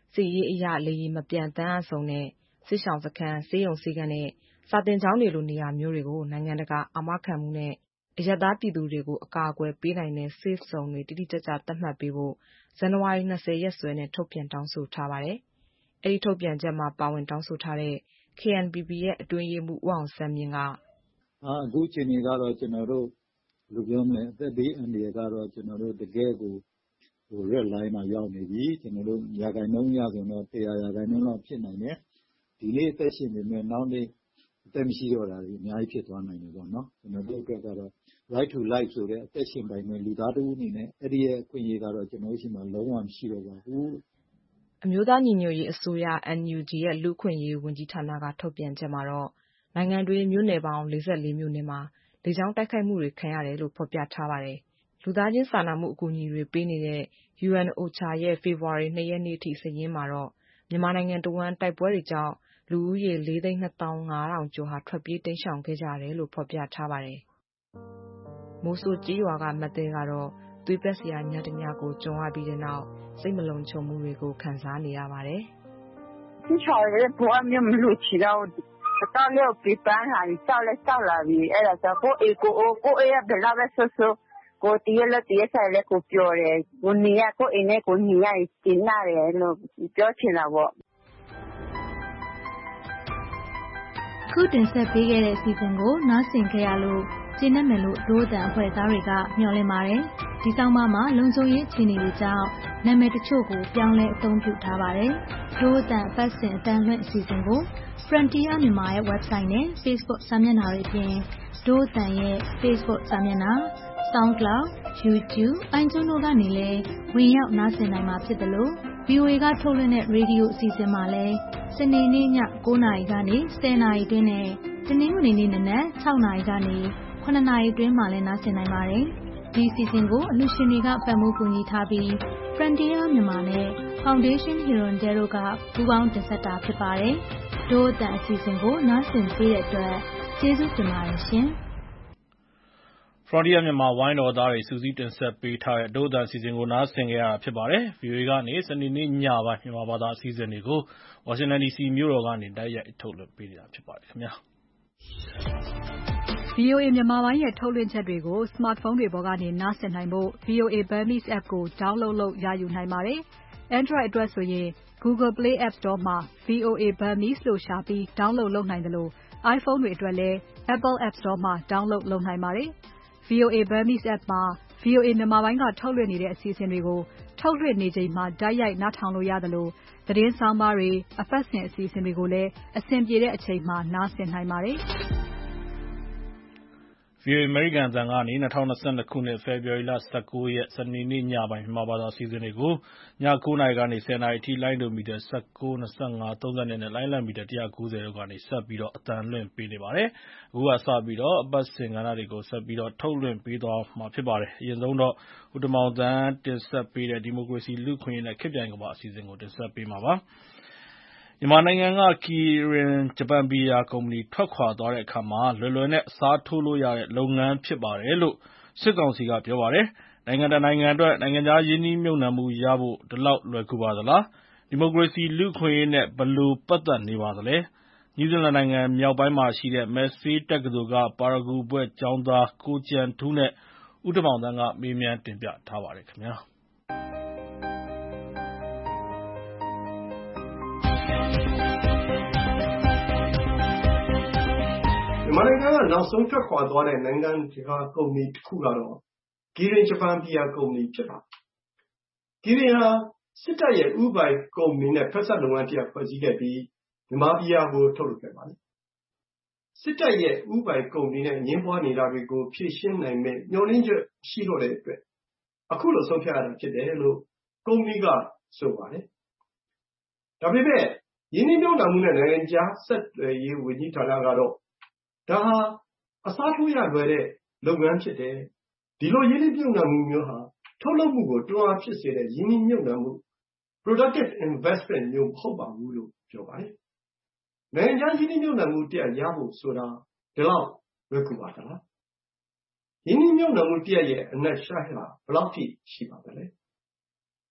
စစ်ရေးအရလေယာဉ်မပျံသန်းအပ်ဆုံးနဲ့စစ်ရှောင်စခန်း၊ဆေးရုံဆေးခန်းနဲ့စာသင်ကျောင်းတွေလိုနေရာမျိုးတွေကိုနိုင်ငံတကာအာမခံမှုနဲ့အရပ်သားပြည်သူတွေကိုအကာအကွယ်ပေးနိုင်တဲ့ Safe Zone တွေတိတိကျကျသတ်မှတ်ပေးဖို့ဇန်နဝါရီ 20 ရက်စွဲနဲ့ထုတ်ပြန်တောင်းဆိုထားပါတယ်။အဲဒီထုတ်ပြန်ချက်မှာပါဝင်တောင်းဆိုထားတဲ့ KNPP ရဲ့အတွင်းရေးမှူးဦးအောင်ဆန်းမြင့်ကအခုအခြေအနေကတော့ကျွန်တော်တို့ဘယ်လိုပြောမလဲအသက်ဘေးအန္တရာယ်ကတော့ကျွန်တော်တို့တကယ်ကိုred line မှာရောက်နေပြီကျွန်တော်တို့ရာခိုင်နှုန်းရဆိုတော့100%လောက်ဖြစ်နိုင်တယ်ဒီနေ့အသက်ရှင်နေမယ်နောက်နေ့အသက်မရှိတော့တာတွေအများကြီးဖြစ်သွားနိုင်တယ်ပေါ့နော်ကျွန်တော်တို့အတွက်ကတော့ right to life ဆိုတဲ့အသက်ရှင်ပိုင်ခွင့်လူသားတစ်ဦးအနေနဲ့အဲ့ဒီရဲ့အခွင့်အရေးကတော့ကျွန်တော်တို့ရှိမှလုံးဝမရှိတော့ပါဘူးအမျိုးသားညီညွတ်ရေးအစိုးရ NUG ရဲ့လူ့အခွင့်အရေးဝန်ကြီးဌာနကထုတ်ပြန်ချက်မှာတော့နိုင်ငံတွင်းမြို့နယ်ပေါင်း44မြို့နယ်မှာလေကြောင်းတိုက်ခိုက်မှုတွေခံရတယ်လို့ဖော်ပြထားပါတယ်။လူသားချင်းစာနာမှုအကူအညီတွေပေးနေတဲ့ UNOCHA ရဲ့ဖေဖော်ဝါရီ 2 ရက်နေ့ထိစာရင်းမှာတော့မြန်မာနိုင်ငံတဝန်းတိုက်ပွဲတွေကြောင့်လူဦးရေ 4,250,000 ကျော်ဟာထွက်ပြေးတိမ်းရှောင်ခဲ့ကြရတယ်လို့ဖော်ပြထားပါတယ်။မိုးဆိုးကြေးရွာကမတ်တဲကတော့သွေးပက်စရာညတညကိုကြုံရပြီးတဲ့နောက်စိတ်မလုံခြုံမှုတွေကိုခံစားနေရပါတယ်။ဒီချော်ရဲဘောမျိုးမလို့ချီတော့တော်လေးပြပန်းဟာကြောက်လက်ကြောက်လာပြီအဲ့ဒါဆိုကိုအေးရဘယ်လောက်ပဲဆိုကိုတည်းလက်တည်းဆိုင်လက်ကိုပြောတယ်ကိုနေရကိုအိမ်နဲ့ကိုနေရတင်လာတယ်လို့ပြောချင်တာပေါ့ခုတင်ဆက်ပေးခဲ့တဲ့အစီအစဉ်ကိုနားဆင်ကြရလို့ကျေနပ်မယ်လို့ဒိုးအတန်အဖွဲ့သားတွေကမျှော်လင့်ပါတယ်ဒီဆောင်မှာလုံခြုံရေးအခြေအနေတွေကြောင့်နာမည်တချို့ကိုပြောင်းလဲအသုံးပြုထားပါတယ်ဒိုးအတန်အပတ်စဉ်အတန်လွင့်အစီအစဉ်ကိုFrontier မြန်မာရဲ့ website နဲ့ Facebook စာမျက်နှာတွေအပြင်ဒိုးအတန်ရဲ့ Facebook စာမျက်နှာ SoundCloud, YouTube, iTunes တို့ကနေလည်းဝင်ရောက်နားဆင်နိုင်မှာဖြစ်တယ်လို့ VOA ကထုတ်လွှင့်တဲ့ရေဒီယိုအစီအစဉ်မှာလည်းစနေနေ့ည9:00 နာရီကနေ10:00 နာရီတွင်းနဲ့တနင်္ဂနွေနေ့နနက်6:00 နာရီကနေ9:00 နာရီတွင်းမှာလည်းနားဆင်နိုင်ပါတယ်။ဒီအစီအစဉ်ကိုအလှူရှင်တွေကပံ့ပိုးကူညီထားပြီး Frontier မြန်မာနဲ့ Foundation Hirondelle တို့ကပူးပေါင်းတင်ဆက်တာဖြစ်ပါတယ်။ဒိုးအတန်အစီအစဉ်ကိုနားဆင်ပေးတဲ့အတွက်ကျေးဇူးတင်ပါတယ်ရှင်။ Frontier မြန်မာဝိုင်းတော်သားတွေစူးစီးတင်ဆက်ပေးထားတဲ့ဒိုးအတန်အစီအစဉ်ကိုနားဆင်ကြရတာဖြစ်ပါတယ်။ VOA ကနေစနေနေ့ညပိုင်းမြန်မာဘာသာအစီအစဉ်တွေကို Washington DC မြို့တော်ကနေတိုက်ရိုက်ထုတ်လွှင့်ပေးနေတာဖြစ်ပါတယ်ခင်ဗျာ။ VOA မြန်မာပိုင်းရဲ့ထုတ်လွှင့်ချက်တွေကို Smartphone တွေပေါ်ကနေနားဆင်နိုင်ဖို့ VOA Burmese app ကို download လုပ်ရယူနိုင်ပါတယ်။ Android အတွက်ဆိုရင် Google Play App Store မှာ VOA Burmese လို့ရှာပြီး download လုပ်နိုင်တယ်လို့ iPhone တွေအတွက်လည်း Apple App Store မှာ download လုပ်နိုင်ပါတယ်။ VOA Burmese app မှာ VOA မြန်မာပိုင်းကထုတ်လွှင့်နေတဲ့အစီအစဉ်တွေကိုထုတ်လွှင့်နေချိန်မှာတိုက်ရိုက်နားထောင်လို့ရသလိုသတင်းဆောင်းပါးတွေအပတ်စဉ်အစီအစဉ်တွေကိုလည်းအဆင်ပြေတဲ့အချိန်မှာနားဆင်နိုင်ပါတယ်။ VOA အမေရိကန်အသံကနေ2022ခုနှစ်ဖေဖော်ဝါရီလ19ရက်စနေနေ့ညပိုင်းမြန်မာဘာသာအစီအစဉ်တွေကိုည9:00နာရီကနေ10:00နာရီအထိလိုင်းဒိုမီတာ19, 25, 32နဲ့လိုင်းလံမီတာ190တို့ကနေဆက်ပြီးအသံလွှင့်ပေးနေပါတယ်။အခုကစပြီးအပတ်စဉ်ကဏ္ဍတွေကိုဆက်ပြီးထုတ်လွှင့်ပေးသွားမှာဖြစ်ပါတယ်။အရင်ဆုံးတော့ဦးတင်မောင်သန်းတင်ဆက်ပေးတဲ့ဒီမိုကရေစီလူ့အခွင့်အရေးနဲ့ခေတ်ပြိုင်ကမ္ဘာအစီအစဉ်ကိုတင်ဆက်ပေးမှာပါ။မြန်မာနိုင်ငံက Kirin ဂျပန်ဘီယာကုမ္ပဏီထွက်ခွာသွားတဲ့အခါမှာလွယ်လွယ်နဲ့အစားထိုးလို့ရတဲ့လုပ်ငန်းဖြစ်ပါတယ်လို့စစ်ကောင်စီကပြောပါတယ်။နိုင်ငံတနိုင်ငံအတွက်နိုင်ငံခြားရင်းနှီးမြှုပ်နှံမှုရဖို့ဒီလောက်လွယ်ကူပါသလား။ဒီမိုကရေစီလူ့အခွင့်အရေးနဲ့ဘယ်လိုပတ်သက်နေပါသလဲ။နယူးဇီလန်နိုင်ငံမြောက်ပိုင်းမှာရှိတဲ့ Massey တက္ကသိုလ်ကပါရဂူဘွဲ့ကျောင်းသားကိုကျန်ထူးနဲ့ဦးတင်မောင်သန်းကမေးမြန်းတင်ပြထားပါတယ်ခင်ဗျာ။မြန်မာနိုင်ငံကနောက်ဆုံးထွက်ခွာသွားတဲ့နိုင်ငံတကာကုမ္ပဏီတစ်ခုကတော့ Kirin ဂျပန်ဘီယာကုမ္ပဏီဖြစ်ပါတယ်။ Kirin ဟာစစ်တပ်ရဲ့ဦးပိုင်ကုမ္ပဏီနဲ့ဖက်စပ်လုပ်ငန်းတစ်ရပ်ဖွဲ့စည်းခဲ့ပြီးမြန်မာဘီယာကိုထုတ်လုပ်ခဲ့ပါတယ်။စစ်တပ်ရဲ့ဦးပိုင်ကုမ္ပဏီနဲ့အငြင်းပွားနေတာတွေကိုဖြေရှင်းနိုင်မယ့်မျှော်လင့်ချက်ရှိတော့တဲ့အတွက်အခုလိုဆုံးဖြတ်ရတာဖြစ်တယ်လို့ကုမ္ပဏီကဆိုပါတယ်။ဒါပေမဲ့ရင်းနှီးမြှုပ်နှံမှုနဲ့နိုင်ငံခြားဆက်သွယ်ရေးဝန်ကြီးဌာနကတော့ဒါဟာအစားထိုးရလွယ်တဲ့လုပ်ငန်းဖြစ်တယ်။ဒီလိုရင်းနှီးမြှုပ်နှံမှုမျိုးဟာထုတ်လုပ်မှုကိုတွန်းအားဖြစ်စေတဲ့ရင်းနှီးမြှုပ်နှံမှု productive investment မျိုးမဟုတ်ပါဘူးလို့ပြောပါတယ်။နိုင်ငံခြားရင်းနှီးမြှုပ်နှံမှုတစ်ရပ်ရဖို့ဆိုတာဒီလောက်လွယ်ကူပါသလား။ရင်းနှီးမြှုပ်နှံမှုတစ်ရပ်ရဲ့အနက်ရှိုင်းဟာဘယ်လောက်ထိရှိပါသလဲ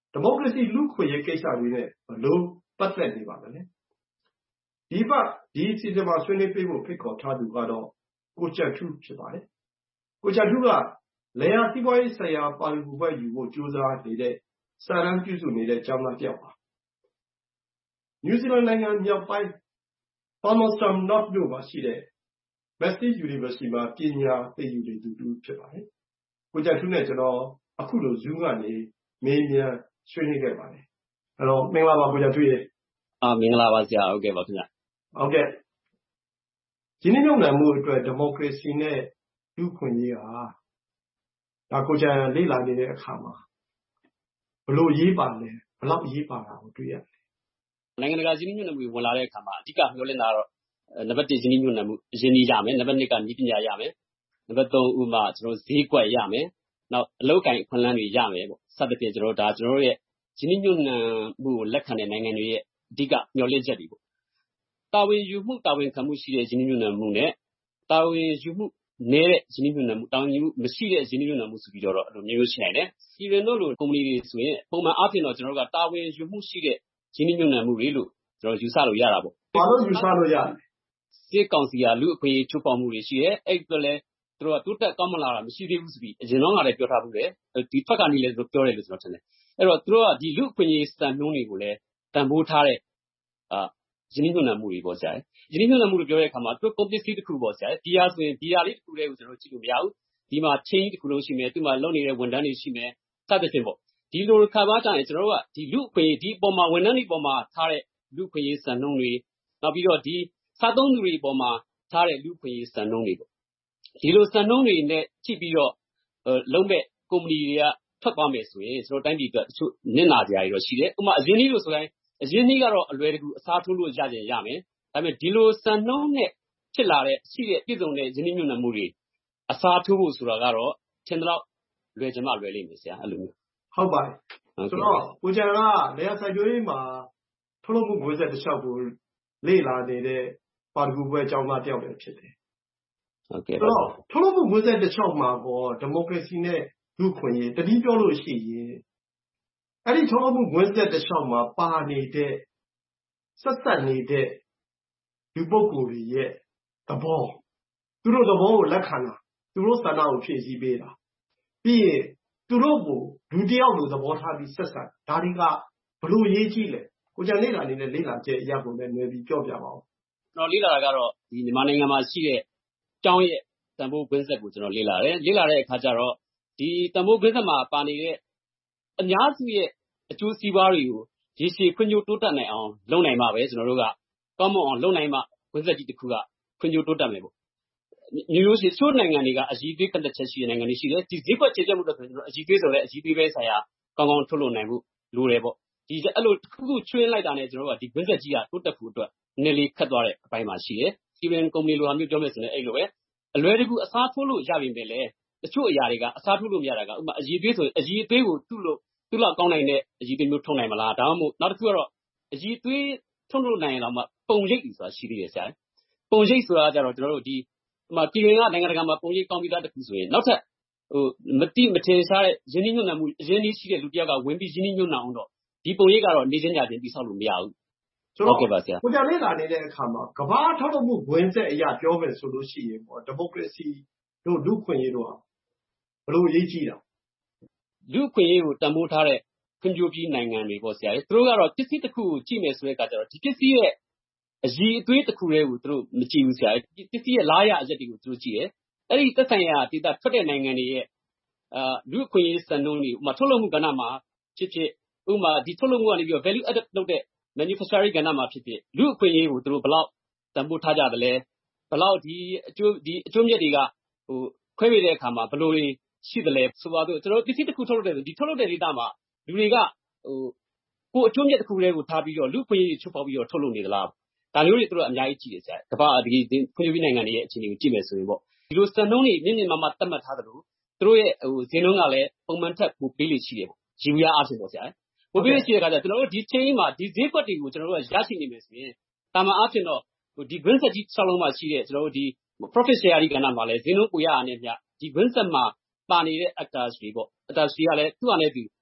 ဒီမိုကရေစီလူ့အခွင့်အရေးကိစ္စတွေနဲ့ဘယ်လိုပတ်သက်နေပါမလဲ။ဒီအစီအစဉ်မှာဆွေးနွေးပေးဖို့ဖိတ်ခေါ်ထားသူကတော့ကိုကျန်ထူးဖြစ်ပါတယ်။ကိုကျန်ထူးကလယ်ယာစီးပွားရေးဆိုင်ရာပါရဂူဘွဲ့ယူဖို့ကြိုးစားနေတဲ့စာတမ်းပြုစုနေတဲ့ကျောင်းသားတစ်ယောက်ပါ။နယူးဇီလန်နိုင်ငံမြောက်ပိုင်း Palmerston North မြို့မှာရှိတဲ့ Massey University မှာပညာသင်ယူနေသူတစ်ဦးဖြစ်ပါတယ်။ကိုကျန်ထူးနဲ့ကျွန်တော်အခုလို Zoom ကနေမေးမြန်းဆွေးနွေးခဲ့ပါတယ်။အဲ့တော့မင်္ဂလာပါကိုကျန်ထူးရေ။မင်္ဂလာပါဆရာဟုတ်ကဲ့ပါခင်ဗျ။ဟုတ်ကဲ့။ဒီနေ့မြုပ်နှံမှုအတွက်ဒီမိုကရေစီနဲ့လူ့အခွင့်အရေးဟာဒါကိုကျန်လေ့လာနေတဲ့အခါမှာဘယ်လိုရေးပါလဲဘယ်လောက်ရေးပါတာကိုတွေ့ရလဲ။နိုင်ငံတကာရင်းနှီးမြှုပ်နှံမှုဝင်လာတဲ့အခါမှာအဓိကမျှော်လင့်တာတော့နံပါတ်1ရင်းနှီးမြှုပ်နှံမှုအရင်းနှီးရမယ်နံပါတ်2ကနည်းပညာရမယ်နံပါတ်3ဥပမာကျွန်တော်ဈေးကွက်ရမယ်နောက်အလုပ်ကိုင်အခွင့်အလမ်းတွေရမယ်ပေါ့စသဖြင့်ကျွန်တော်ရဲ့ရင်းနှီးမြှုပ်နှံမှုကိုလက်ခံတဲ့နိုင်ငံတွေရဲ့အဓိကမျှော်လင့်ချက်တွေပေါ့တာဝန်ယူမှုတာဝန်ခံမှုရှိတဲ့ရင်းနှီးမြှုပ်နှံမှုနဲ့တာဝန်ယူမှုနည်းတဲ့ရင်းနှီးမြှုပ်နှံမှုတာဝန်ယူမှုမရှိတဲ့ရင်းနှီးမြှုပ်နှံမှုဆိုပြီးတော့အလိုမျိုးရှိနိုင်တယ်။စီရင်တို့လိုကုမ္ပဏီတွေဆိုရင်ပုံမှန်အားဖြင့်တော့ကျွန်တော်တို့ကတာဝန်ယူမှုရှိတဲ့ရင်းနှီးမြှုပ်နှံမှုတွေလို့ကျွန်တော်ယူဆလို့ရတာပေါ့။ဘာလို့ယူဆလို့ရလဲ။စစ်ကောင်စီကလူအခွင့်အရေးချိုးဖောက်မှုတွေရှိတယ်။အဲ့ဒီတော့လည်းသူတို့ကတိုးတက်ကောင်းမလာတာမရှိသေးဘူးဆိုပြီးအရင်တော့ကလည်းပြောထားဘူးလေ။ဒီထွက်ကနေလည်းပြောတယ်လို့ကျွန်တော်ထင်တယ်။အဲ့တော့သူတို့ကဒီလူအခွင့်အရေးစံနှုန်းတွေကိုလည်းတန်ဖိုးထားတဲ့ရင်းနှီးမြှုပ်နှံမှုတွေပေါ့ဆရာ။ရင်းနှီးမြှုပ်နှံမှုလို့ပြောတဲ့အခါမှာသူကုန်ပစ္စည်းတစ်ခုပေါ့ဆရာ။ဒီဟာဆိုရင်ဒီဟာလေးတစ်ခုတည်းကိုကျွန်တော်ကြည့်လို့မရဘူး။ဒီမှာချင်းတစ်ခုလုံးရှိမယ်။သူ့မှာလုပ်နေတဲ့ဝန်ထမ်းတွေရှိမယ်။စသဖြင့်ပေါ့။ဒီလိုခါးကြရင်ကျွန်တော်တို့ကဒီလူအခွင့်အရေးဒီအပေါ်မှာဝန်ထမ်းတွေပေါ်မှာထားတဲ့လူအခွင့်အရေးစံနှုန်းတွေနောက်ပြီးတော့ဒီစားသုံးသူတွေပေါ်မှာထားတဲ့လူ့အခွင့်အရေးစံနှုန်းတွေပေါ့ဒီလိုစံနှုန်းတွေနဲ့ကြည့်ပြီးတော့လုံးမဲ့ကုမ္ပဏီတွေကထွက်သွားမယ်ဆိုရင်ကျွန်တော်တိုင်းပြည်အတွက်တချို့နစ်နာကြရတော့ရှိတယ်ဥပမာအရင်းနှီးလို့ဆိုရင်အရင်းနှီးကတော့အလွယ်တကူအစားထိုးလို့ရမယ်ဒါပေမဲ့ဒီလိုစံနှုန်းနဲ့ဖြစ်လာတဲ့ရှိတဲ့ပြည်စုံတဲ့ရင်းနှီးမြှုပ်နှံမှုတွေအစားထိုးဖို့ဆိုတာကတော့ထင်တော့လွယ်ချင်မှလွယ်လိမ့်မယ်ဆရာအဲ့လိုမျိုးဟုတ်ပါတယ်ဆိုတော့ကိုကျန်ကလယ်ယာစိုက်ပျိုးရေးမှာထုတ်လုပ်မှုကွင်းဆက်တစ်လျှောက်ကိုလေ့လာနေတဲ့ပါရဂူဘွဲ့ကျောင်းသားတစ်ယောက်လည်းဖြစ်တယ်ဟုတ်ကဲ့ဆိုတော့ထုတ်လုပ်မှုကွင်းဆက်တစ်လျှောက်မှာပေါ့ဒီမိုကရေစီနဲ့လူ့အခွင့်အရေးတတိပြောလို့ရှိရင်အဲ့ဒီထုတ်လုပ်မှုကွင်းဆက်တစ်လျှောက်မှာပါနေတဲ့ဆက်ဆက်နေတဲ့လူပုဂ္ဂိုလ်တွေရဲ့သဘောသူတို့သဘောကိုလက်ခံတာသူတို့ဆန္ဒကိုဖြည့်ဆည်းပေးတာပြီးရင်သူတို့ကိုလူတစ်ယောက်လိုသဘောထားပြီးဆက်ဆံဒါတွေကဘလို့ရေးကြည့်လဲကိုကျန်လေ့လာနေတဲ့လေ့လာချက်အရာကိုလည်းနည်းပြီးပြောပြပါဦးကျွန်တော်လေ့လာတာကတော့ဒီမြန်မာနိုင်ငံမှာရှိတဲ့ကျောင်းရဲ့တန်ဖိုးကွင်းဆက်ကိုကျွန်တော်လေ့လာတယ်လေ့လာတဲ့အခါကျတော့ဒီတန်ဖိုးကွင်းဆက်မှာပါနေတဲ့အများစုရဲ့အကျိုးစီးပွားတွေကိုရေရှည်ဖွံ့ဖြိုးတိုးတက်နိုင်အောင်လုပ်နိုင်မှာပဲကျွန်တော်တို့ကကောင်းမွန်အောင်လုပ်နိုင်မှကွင်းဆက်ကြီးတစ်ခုကဖွံ့ဖြိုးတိုးတက်မယ်ပေါ့မျိုးရှိချို့နိုင်ငံတွေကအကြီးသေးကန့်သက်ချက်ရှိတဲ့နိုင်ငံတွေရှိတယ်ဒီဈေးကွက်ခြေချက်မှုတော့ဆိုရင်ကျွန်တော်အကြီးသေးဆိုလဲအကြီးသေးပဲဆိုင်ရာကောင်းကောင်းထုတ်လုပ်နိုင်ဖို့လိုတယ်ပေါ့ဒီအဲ့လိုတစ်ခုချွင်းလိုက်တာနဲ့ကျွန်တော်တို့ကဒီကွင်းဆက်ကြီးကတိုးတက်ဖို့အတွက်နည်းလေးခတ်သွားတဲ့အပိုင်းမှာရှိတယ်စီဗန်ကုမ္ပဏီလိုဟာမျိုးပြောမယ်ဆိုရင်အဲ့လိုပဲအလွယ်တကူအစားထိုးလို့ရပြီပဲလေတချို့အရာတွေကအစားထိုးလို့မရတာကဥပမာအကြီးသေးဆိုရင်အကြီးသေးကိုသူ့လောက်ကောင်းနိုင်တဲ့အကြီးသေးမျိုးထုတ်နိုင်မလားဒါမှမဟုတ်နောက်တစ်ခုကတော့အကြီးသေးထုတ်လို့နိုင်ရင်တော့မှပုံရိပ်တွေဆိုတာရှိသေးတယ်ဆရာပုံရိပ်ဆိုတာကြတော့ကျွန်တော်တို့ဒီပြည်တွင်းကနိုင်ငံတကာမှာပုံရိပ်ကောင်းပြီးသားတစ်ခုဆိုရင်နောက်ထပ်မတိမထင်ရှားတဲ့ရင်းနှီးမြှုပ်နှံမှုအရင်းနှီးရှိတဲ့လူတစ်ယောက်ကဝင်ပြီးရင်းနှီးမြှုပ်နှံအောင်တော့ဒီပုံရိပ်ကတော့နေချင်းညချင်းတိဆောက်လို့မရဘူးဟုတ်ကဲ့ပါဆရာကိုကြလေ့လာနေတဲ့အခါမှာကမ္ဘာထုတ်လုပ်မှုဝင်ဆက်အရာပြောမယ်ဆိုလို့ရှိရင်ပေါ့ဒီမိုကရေစီတို့လူ့ခွင့်ရေးတို့ဟာဘယ်လိုအရေးကြီးတာလူ့ခွင့်ရေးကိုတန်ဖိုးထားတဲ့ဖွံ့ဖြိုးပြီးနိုင်ငံတွေပေါ့ဆရာသူတို့ကတော့ပစ္စည်းတစ်ခုကိုကြည့်မယ်ဆိုတဲ့အခါကျတော့ဒီပစ္စည်းရဲ့အရည်အသွေးတစ်ခုတည်းကိုသူတို့မကြည့်ဘူးဆရာပစ္စည်းရဲ့လားရအရက်တွေကိုသူတို့ကြည့်တယ်အဲ့ဒီသက်ဆိုင်ရာဒေသထွက်တဲ့နိုင်ငံတွေရဲ့လူ့ခွင့်ရေးစံနှုန်းတွေဥပမာထုတ်လုပ်မှုကဏ္ဍမှာဖြစ်ဖြစ်ဥပမာဒီထုတ်လုပ်မှုကနေပြီးတော့ value added လုပ်တဲ့ manufacturing ကဏ္ဍမှာဖြစ်ဖြစ်လူ့အခွင့်အရေးကိုသူတို့ဘယ်လောက်တန်ဖိုးထားကြသလဲဘယ်လောက်ဒီအကျိုးမြတ်တွေကခွဲဝေတဲ့အခါမှာဘယ်လိုတွေရှိသလဲဆိုပါတော့ကျွန်တော်ပစ္စည်းတစ်ခုထုတ်လုပ်တဲ့ဆိုဒီထုတ်လုပ်တဲ့ဒေသမှာလူတွေကကိုအကျိုးမြတ်တစ်ခုတည်းကိုထားပြီးတော့လူ့အခွင့်အရေးချုပ်ပေါက်ပြီးတော့ထုတ်လုပ်နေသလားဒါမျိုးတွေသူတို့အများကြီးကြည့်တယ်ဆရာကမ္ဘာဒီဖွံ့ဖြိုးပြီးနိုင်ငံတွေရဲ့အခြေအနေကိုကြည့်မယ်ဆိုရင်ပေါ့ဒီလိုစံနှုန်းတွေမြင့်မြင့်မားမားသတ်မှတ်ထားသလိုသူတို့ရဲ့ဈေးနှုန်းကလည်းပုံမှန်ထက်ပိုပေးလို့ရှိတယ်ပေါ့ယူရအားဖြင့်ပေါ့ဆရာပိုပေးလို့ရှိတဲ့အခါကျကျွန်တော်တို့ဒီချိန်မှာဒီဈေးကွက်တွေကိုကျွန်တော်တို့ကရရှိနေမယ်ဆိုရင်တာမန်အားဖြင့်တော့ဒီ green set ကြီး6လုံးမှာရှိတဲ့ကျွန်တော်တို့ဒီ profit share ကဏ္ဍမှာလည်းဈေးနှုန်းကိုရရနဲ့မြဒီ green set မှာပါနေတဲ့ actors တွေပေါ့ actors တွေကလည်းသူ့အနေနဲ့သူ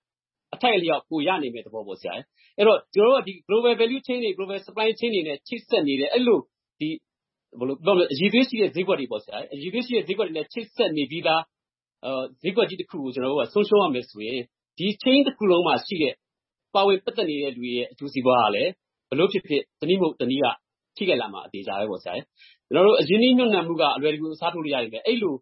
အထိုက်အလျောက်ကိုရနိုင်မယ့်သဘောပေါ့ဆရာ။အဲ့တော့ကျွန်တော်တို့ကဒီ global value chain တွေ global supply chain တွေနဲ့ချိတ်ဆက်နေတဲ့အဲ့လိုဒီဘယ်လိုပြောမလဲအရေးသေးရှိတဲ့ဈေးကွက်တွေပေါ့ဆရာ။အရေးသေးရှိတဲ့ဈေးကွက်တွေနဲ့ချိတ်ဆက်နေပြီးသားဈေးကွက်ကြီးတစ်ခုကိုကျွန်တော်တို့ကဆုံးရှုံးရမယ်ဆိုရင်ဒီ chain တစ်ခုလုံးမှာရှိတဲ့ပါဝင်ပတ်သက်နေတဲ့လူတွေရဲ့အကျိုးစီးပွားကလည်းဘလို့ဖြစ်ဖြစ်တနည်းမဟုတ်တနည်းကထိခိုက်လာမှာအသေးချာပဲပေါ့ဆရာ။ကျွန်တော်တို့အရင်းနှီးမြှုပ်နှံမှုကအလွယ်တကူအစားထိုးလို့ရတယ်ပဲအဲ့လို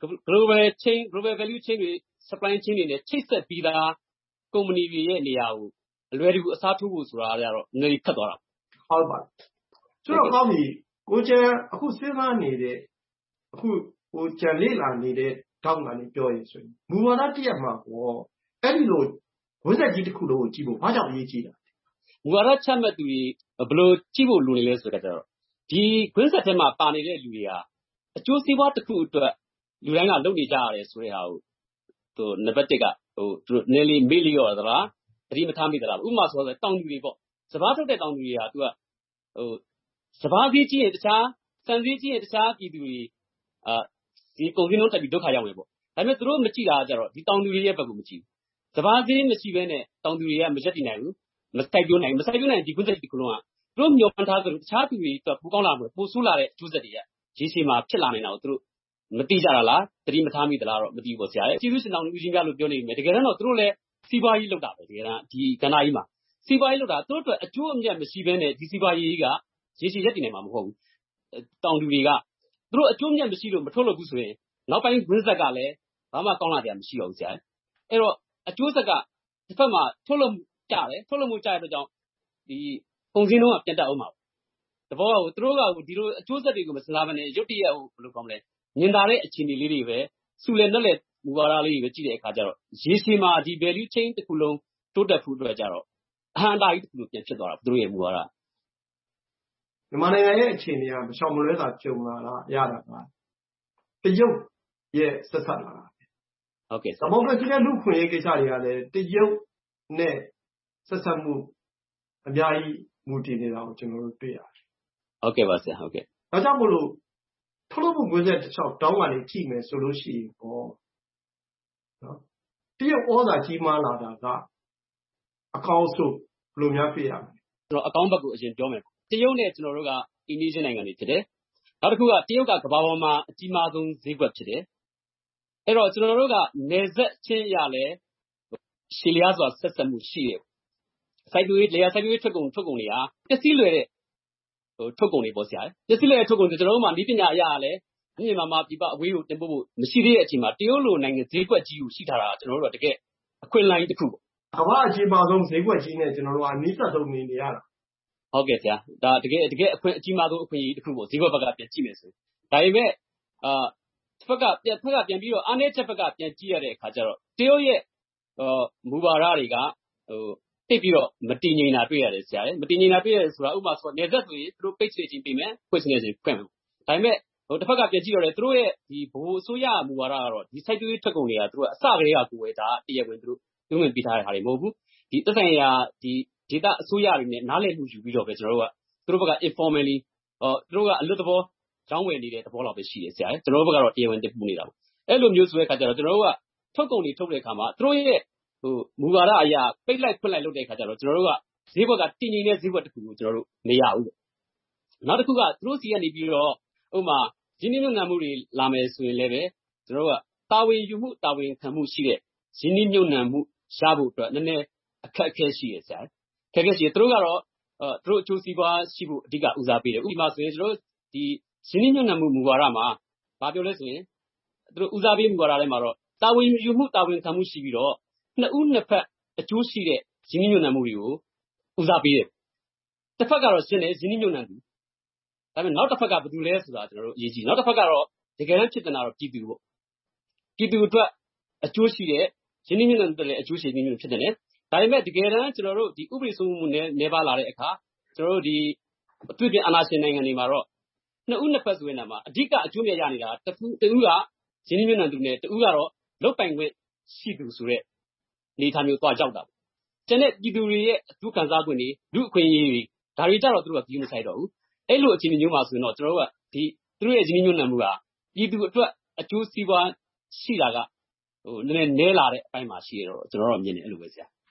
global value chain တွေ supply chain တွေနဲ့ချိတ်ဆက်ပြီးသားကုမ္ပဏီတွေရဲ့နေရာကိုအလွယ်တကူအစားထိုးဖို့ဆိုတာကတော့နည်းနည်းခက်သွားတာ။ဟုတ်ပါတယ်။ဆိုတော့ကောင်းပြီကိုကျန်အခုစဉ်းစားနေတဲ့အခုကြံလေ့လာနေတဲ့ထောက်ကနေပြောရင်ဆိုရင်မူဝါဒတရက်မှာပေါ့အဲ့ဒီလိုဝိဇ္ဇာကြီးတစ်ခုလုံးကိုကြည့်ဖို့ဘာကြောင့်အရေးကြီးတာလဲ။မူဝါဒချမှတ်သူတွေဘယ်လိုကြည့်ဖို့လိုနေလဲဆိုတော့ဒီဝိဇ္ဇာထဲမှာပါနေတဲ့လူတွေဟာအကျိုးစီးပွားတစ်ခုအတွက်လူတိုင်းကလုပ်နေကြရတယ်ဆိုတဲ့ဟာကိုနံပါတ်1ကသူတို့နည်းလေးမေ့လျော့သလားသတိမထားမိသလားဥပမာဆိုတော့တောင်သူတွေပေါ့စဘာထုတ်တဲ့တောင်သူတွေကသူကစဘာကြီးကြီးရင်တခြားစံကြီးကြီးရင်တခြားပြည်သူတွေဒီကုန်စည်နှုန်းတက်ပြီးဒုက္ခရောက်နေပေါ့ဒါပေမဲ့သူတို့မကြည့်တာကြတော့ဒီတောင်သူတွေရဲ့ဘက်ကိုမကြည့်ဘူးစဘာကြီးမရှိဘဲနဲ့တောင်သူတွေကမရက်တည်နိုင်ဘူးမစိုက်ပျိုးနိုင်ဒီကွန်းစိတ်ဒီကုလုံးကသူတို့မျှော်မှန်းထားသလိုတခြားသူတွေတော့ပိုကောင်းလာမှာပိုဆိုးလာတဲ့အကျိုးဆက်တွေကရေရှည်မှာဖြစ်လာနိုင်တာကိုသူတို့မသိကြတာလားသတိမထားမိသလားတော့မသိဘူးပေါ့ဆရာ။ကျေးဇူးရှင်တောင်ဦးကြီးများလို့ပြောနေပြီတကယ်တော့သူတို့လည်းစီးပွားရေးလုပ်တာပဲတကယ်တော့ဒီကဏ္ဍကြီးမှာစီးပွားရေးလုပ်တာသူတို့အတွက်အကျိုးအမြတ်မရှိဘဲနဲ့ဒီစီးပွားရေးကရေရှည်ရပ်တည်နိုင်မှာမဟုတ်ဘူး။တောင်သူတွေကသူတို့အကျိုးအမြတ်မရှိလို့မထုတ်လို့ဘူးဆိုရင်နောက်ပိုင်းဝင်းဆက်ကလည်းဘာမှကောင်းလာကြမရှိတော့ဘူးဆရာ။အဲ့တော့အကျိုးဆက်ကတစ်ဖက်မှာထုတ်လို့ကြတယ်ထုတ်လို့မှုကြတဲ့အတွက်ကြောင့်ဒီပုံစံလုံးကပြန်တက်အောင်ပါ။တဘောကသူတို့ကဒီလိုအကျိုးဆက်တွေကိုမစလားဘဲနဲ့ရုတ်တရက်ဘယ်လိုကောင်းမလဲမြင်သာတဲ့အခြေအနေလေးတွေပဲစူလဲနှက်လက်မူဝါဒလေးတွေပဲကြည့်တဲ့အခါကျတော့ရေရှည်မှာဒီ value chain တစ်ခုလုံးတိုးတက်ဖို့အတွက်ကြတော့အဟံတာကြီးတစ်ခုလိုပြန်ဖြစ်သွားတာသူတို့ရဲ့မူဝါဒမြန်မာနိုင်ငံရဲ့အခြေအနေကမရှောင်မလွဲသာကြုံလာတာရတာကတရုတ်ရဲ့ဆက်ဆက်လာတာဟုတ်ကဲ့ဒီမိုကရေစီနဲ့လူ့ခွင့်ရေးကိစ္စတွေကလည်းတရုတ်နဲ့ဆက်ဆက်မှုအများကြီးမူတည်နေတာကိုကျွန်တော်တို့တွေ့ရတယ်ဟုတ်ကဲ့ပါဆရာဟုတ်ကဲ့ဒါကြောင့်မို့လို့ထုတ်လုပ်မှုကွင်းဆက်တစ်လျှောက်တောင်းကနေကြည့်မယ်ဆိုလို့ရှိရင်ပေါ့နော်တရုတ်ဩဇာကြီးမားလာတာကအကောင်းဆုံးဘယ်လိုများဖြစ်ရမလဲကျွန်တော်အကောင်းဘက်ကိုအရင်ပြောမယ်တရုတ်နဲ့ကျွန်တော်တို့ကအိန္ဒိယနိုင်ငံတွေဖြစ်တယ်နောက်တစ်ခုကတရုတ်ကကမ္ဘာပေါ်မှာအကြီးမားဆုံးဈေးကွက်ဖြစ်တယ်အဲ့တော့ကျွန်တော်တို့ကနယ်စပ်ချင်းရလဲရှည်လျားစွာဆက်ဆက်မှုရှိတယ်စိုက်ပျိုးရေးလေယာစိုက်ပျိုးရေးထုတ်ကုန်တွေကပစ္စည်းလွယ်တဲ့ထုတ်ကုန်တွေပေါ့ဆရာပစ္စည်းလွယ်တဲ့ထုတ်ကုန်တွေကျွန်တော်တို့မှဤပညာအရလည်းမြန်မာမှာပြပအဝေးကိုတင်ပို့ဖို့မရှိသေးတဲ့အချိန်မှာတရုတ်လိုနိုင်ငံဈေးကွက်ကြီးကိုရှိထားတာကျွန်တော်တို့ကတကယ်အခွင့်အလမ်းတစ်ခုပေါ့ကမ္ဘာအကြီးမားဆုံးဈေးကွက်ကြီးနဲ့ကျွန်တော်တို့ကအနည်းဆက်ဆုံးနေရတာဟုတ်ကဲ့ဆရာဒါတကယ်အခွင့်အကြီးမားဆုံးအခွင့်အရေးတစ်ခုပေါ့ဈေးကွက်ဘက်ကပြန်ကြည့်မယ်ဆိုဒါပေမဲ့တစ်ဖက်ကပြန်ပြီးတော့အားနည်းချက်ဘက်ကပြန်ကြည့်ရတဲ့အခါကျတော့တရုတ်ရဲ့မူဝါဒတွေကတိတ်ပြီးတော့မတည်ငြိမ်တာတွေ့ရတယ်ဆရာမတည်ငြိမ်တာတွေ့ရတယ်ဆိုတာဥပမာဆိုတော့နယ်စပ်ဆိုရင်သူတို့ပိတ်ဆွေးခြင်းပြင်မယ်ဖွင့်စနေခြင်းဖွင့်မယ်ဒါပေမဲ့တစ်ဖက်ကပြန်ကြည့်တော့လေသူတို့ရဲ့ဒီဘိုးအစိုးရမူဝါဒကတော့ဒီစိုက်ပျိုးရေးထွက်ကုန်တွေကသူတို့ကအစကတည်းကကိုယ်ပဲဒါတရားဝင်သူတို့ပြုမြင်ပေးထားတဲ့ဟာတွေမဟုတ်ဘူးဒီသက်ဆိုင်ရာဒီဒေသအစိုးရတွေနဲ့နားလည်မှုယူပြီးတော့ပဲကျွန်တော်တို့ကသူတို့ဘက်က informally သူတို့ကအလွတ်သဘောရောင်းဝယ်နေတဲ့သဘောလောက်ပဲရှိတယ်ဆရာကျွန်တော်တို့ဘက်ကတော့တရားဝင်တင်ပို့နေတာပေါ့အဲ့လိုမျိုးဆိုတဲ့အခါကျတော့ကျွန်တော်တို့ကထုတ်ကုန်တွေထုတ်တဲ့အခါမှာသူတို့ရဲ့မူဝါဒအရာပိတ်လိုက်ဖွင့်လိုက်လုပ်တဲ့အခါကျတော့ကျွန်တော်တို့ကဈေးဘက်ကတည်ငြိမ်တဲ့ဈေးဘက်တစ်ခုကိုကျွန်တော်တို့မရဘူးနောက်တစ်ခုကသူတို့စီကနေပြီးတော့ဥပမာရင်းနှီးမြှုပ်နှံမှုတွေလာမယ်ဆိုရင်လည်းပဲကျွန်တော်တို့ကတာဝန်ယူမှုတာဝန်ခံမှုရှိတဲ့ရင်းနှီးမြှုပ်နှံမှုရဖို့အတွက်နည်းနည်းအခက်အခဲရှိရဆရာအခက်အခဲရှိသူတို့ကတော့သူတို့အကျိုးစီးပွားရှိဖို့အဓိကဦးစားပေးတယ်ဥပမာဆိုရင်ကျွန်တော်တို့ဒီရင်းနှီးမြှုပ်နှံမှုမူဝါဒမှာဘာပြောလဲဆိုရင်သူတို့ဦးစားပေးမူဝါဒထဲမှာတော့တာဝန်ယူမှုတာဝန်ခံမှုရှိပြီးတော့နှစ်ဦးနှစ်ဖက်အကျိုးရှိတဲ့ရင်းနှီးမြှုပ်နှံမှုတွေကိုဦးစားပေးတယ်တစ်ဖက်ကတော့ရှင်းတယ်ရင်းနှီးမြှုပ်နှံသူဒါပေမဲ့နောက်တစ်ဖက်ကဘယ်သူလဲဆိုတာကျွန်တော်တို့အရေးကြီးနောက်တစ်ဖက်ကတော့တကယ်တမ်းဖြစ်နေတာတော့ပြည်သူပေါ့ပြည်သူအတွက်အကျိုးရှိတဲ့ရင်းနှီးမြှုပ်နှံတဲ့အကျိုးရှိရင်းနှီးမြှုပ်နှံဖြစ်တယ်ဒါပေမဲ့တကယ်တမ်းကျွန်တော်တို့ဒီဥပဒေစိုးမိုးမှုနဲ့ပါလာတဲ့အခါကျွန်တော်တို့ဒီအတွေ့အကြုံအာဏာရှင်နိုင်ငံတွေမှာတော့နှစ်ဦးနှစ်ဖက်ဆိုရင်တော့အဓိကအကျိုးမြတ်ရနေတာတစ်ဦးကရင်းနှီးမြှုပ်နှံသူနဲ့တစ်ဦးကတော့လုပ်ပိုင်ခွင့်ရှိသူဆိုတဲ့နေသားမျိုးသွားကြောက်တာပေါ့ကျန်တဲ့ပြည်သူတွေရဲ့အထူးခံစားခွင့်တွေလူအခွင့်အရေးတွေဒါတွေကြတော့သူတို့ကကြီးမဆိုင်တော့ဘူးအဲ့လိုအခြေအနေမျိုးမှာဆိုရင်တော့ကျွန်တော်တို့ကဒီသူတို့ရဲ့ရင်းနှီးမြှုပ်နှံမှုကပြည်သူအတွက်အကျိုးစီးပွားရှိတာကနည်းနည်းနဲလာတဲ့အပိုင်းမှာရှိရတော့ကျွန်တော်တို့မြင်တယ်အဲ့လိုပဲဆရာ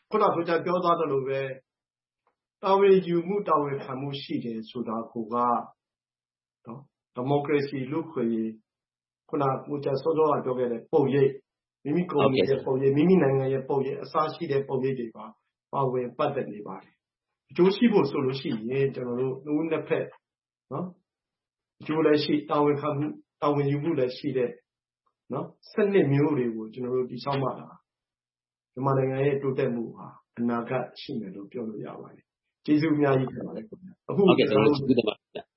ခုနကပြောသွားတယ်လို့ပဲတာဝန်ယူမှုတာဝန်ခံမှုရှိတယ်ဆိုတာကနော်ဒီမိုကရေစီလူ့ခွင့်ရေးခုနကိုစောစောကပြောခဲ့တဲ့ပုံရိပ်မိမိကုမ္ပဏီရဲ့ပုံရိပ်မိမိနိုင်ငံရဲ့ပုံရိပ်အစားရှိတဲ့ပုံရိပ်တွေပါဝင်ပတ်သက်နေပါတယ်အကျိုးရှိဖို့ဆိုလို့ရှိရင်ကျွန်တော်တို့နှစ်ဦးနှစ်ဖက်နော်အကျိုးလည်းရှိတာဝန်ခံမှုတာဝန်ယူမှုလည်းရှိတဲ့နော်စနစ်မျိုးတွေကိုကျွန်တော်တို့တည်ဆောက်မှလာမြန်မာနိုင်ငံရဲ့တိုးတက်မှုဟာအနာဂတ်ရှိမယ်လို့ပြောလို့ရပါတယ်ကျေးဇူးအများကြီးတင်ပါတယ်ခင်ဗျအခုကျွန်တော်တို့ဟုတ်ကဲ့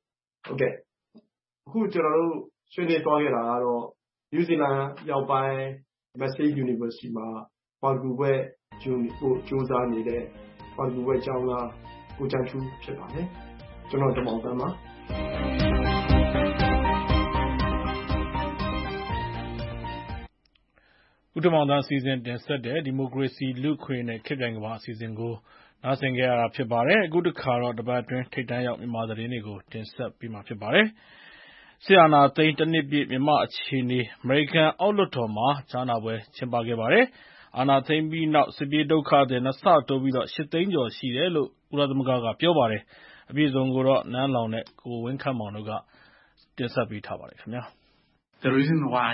အခုကျွန်တော်တို့ဆွေးနွေးသွားခဲ့တာကတော့နယူးဇီလန်ရောက်ပိုင်း Massey University မှာကွန်ပျူတာဂျူနီကိုစူးစမ်းနေတဲ့ကွန်ပျူတာကျောင်းသားကိုချန်ချူဖြစ်ပါတယ်ကျွန်တော်ဓမ္မောင်သန်းပါဦးဓမ္မောင်သန်းအစီအစဉ်တင်ဆက်တဲ့ဒီမိုကရေစီလူ့ခွင့်နဲ့ခေတ်ပြိုင်ကမ္ဘာအစီအစဉ်ကိုနားဆင်ကြရတာဖြစ်ပါတယ်အခုတစ်ခါတော့တပတ်အတွင်းထိပ်တန်းရောက်မြန်မာသတင်းတွေကိုတင်ဆက်ပေးမှာဖြစ်ပါတယ်စစ်အာဏာသိမ်းတစ်နှစ်ပြည့်မြန်မာအခြေအနေအမေရိကန်အောက်လွှတ်တော်မှာကြားနာပွဲကျင်းပခဲ့ပါတယ်အာဏာသိမ်းပြီးနောက်စစ်ပြေးဒုက္ခသည်နှစ်ဆတိုးပြီးတော့8သိန်းကျော်ရှိတယ်လို့ကုလသမဂ္ဂကပြောပါတယ်အပြည့်အစုံကိုတော့နန်းလောင်နဲ့ကိုဝင်းခန့်မောင်တို့ကတင်ဆက်ပေးထားပါတယ်ခင်ဗျာ The reason why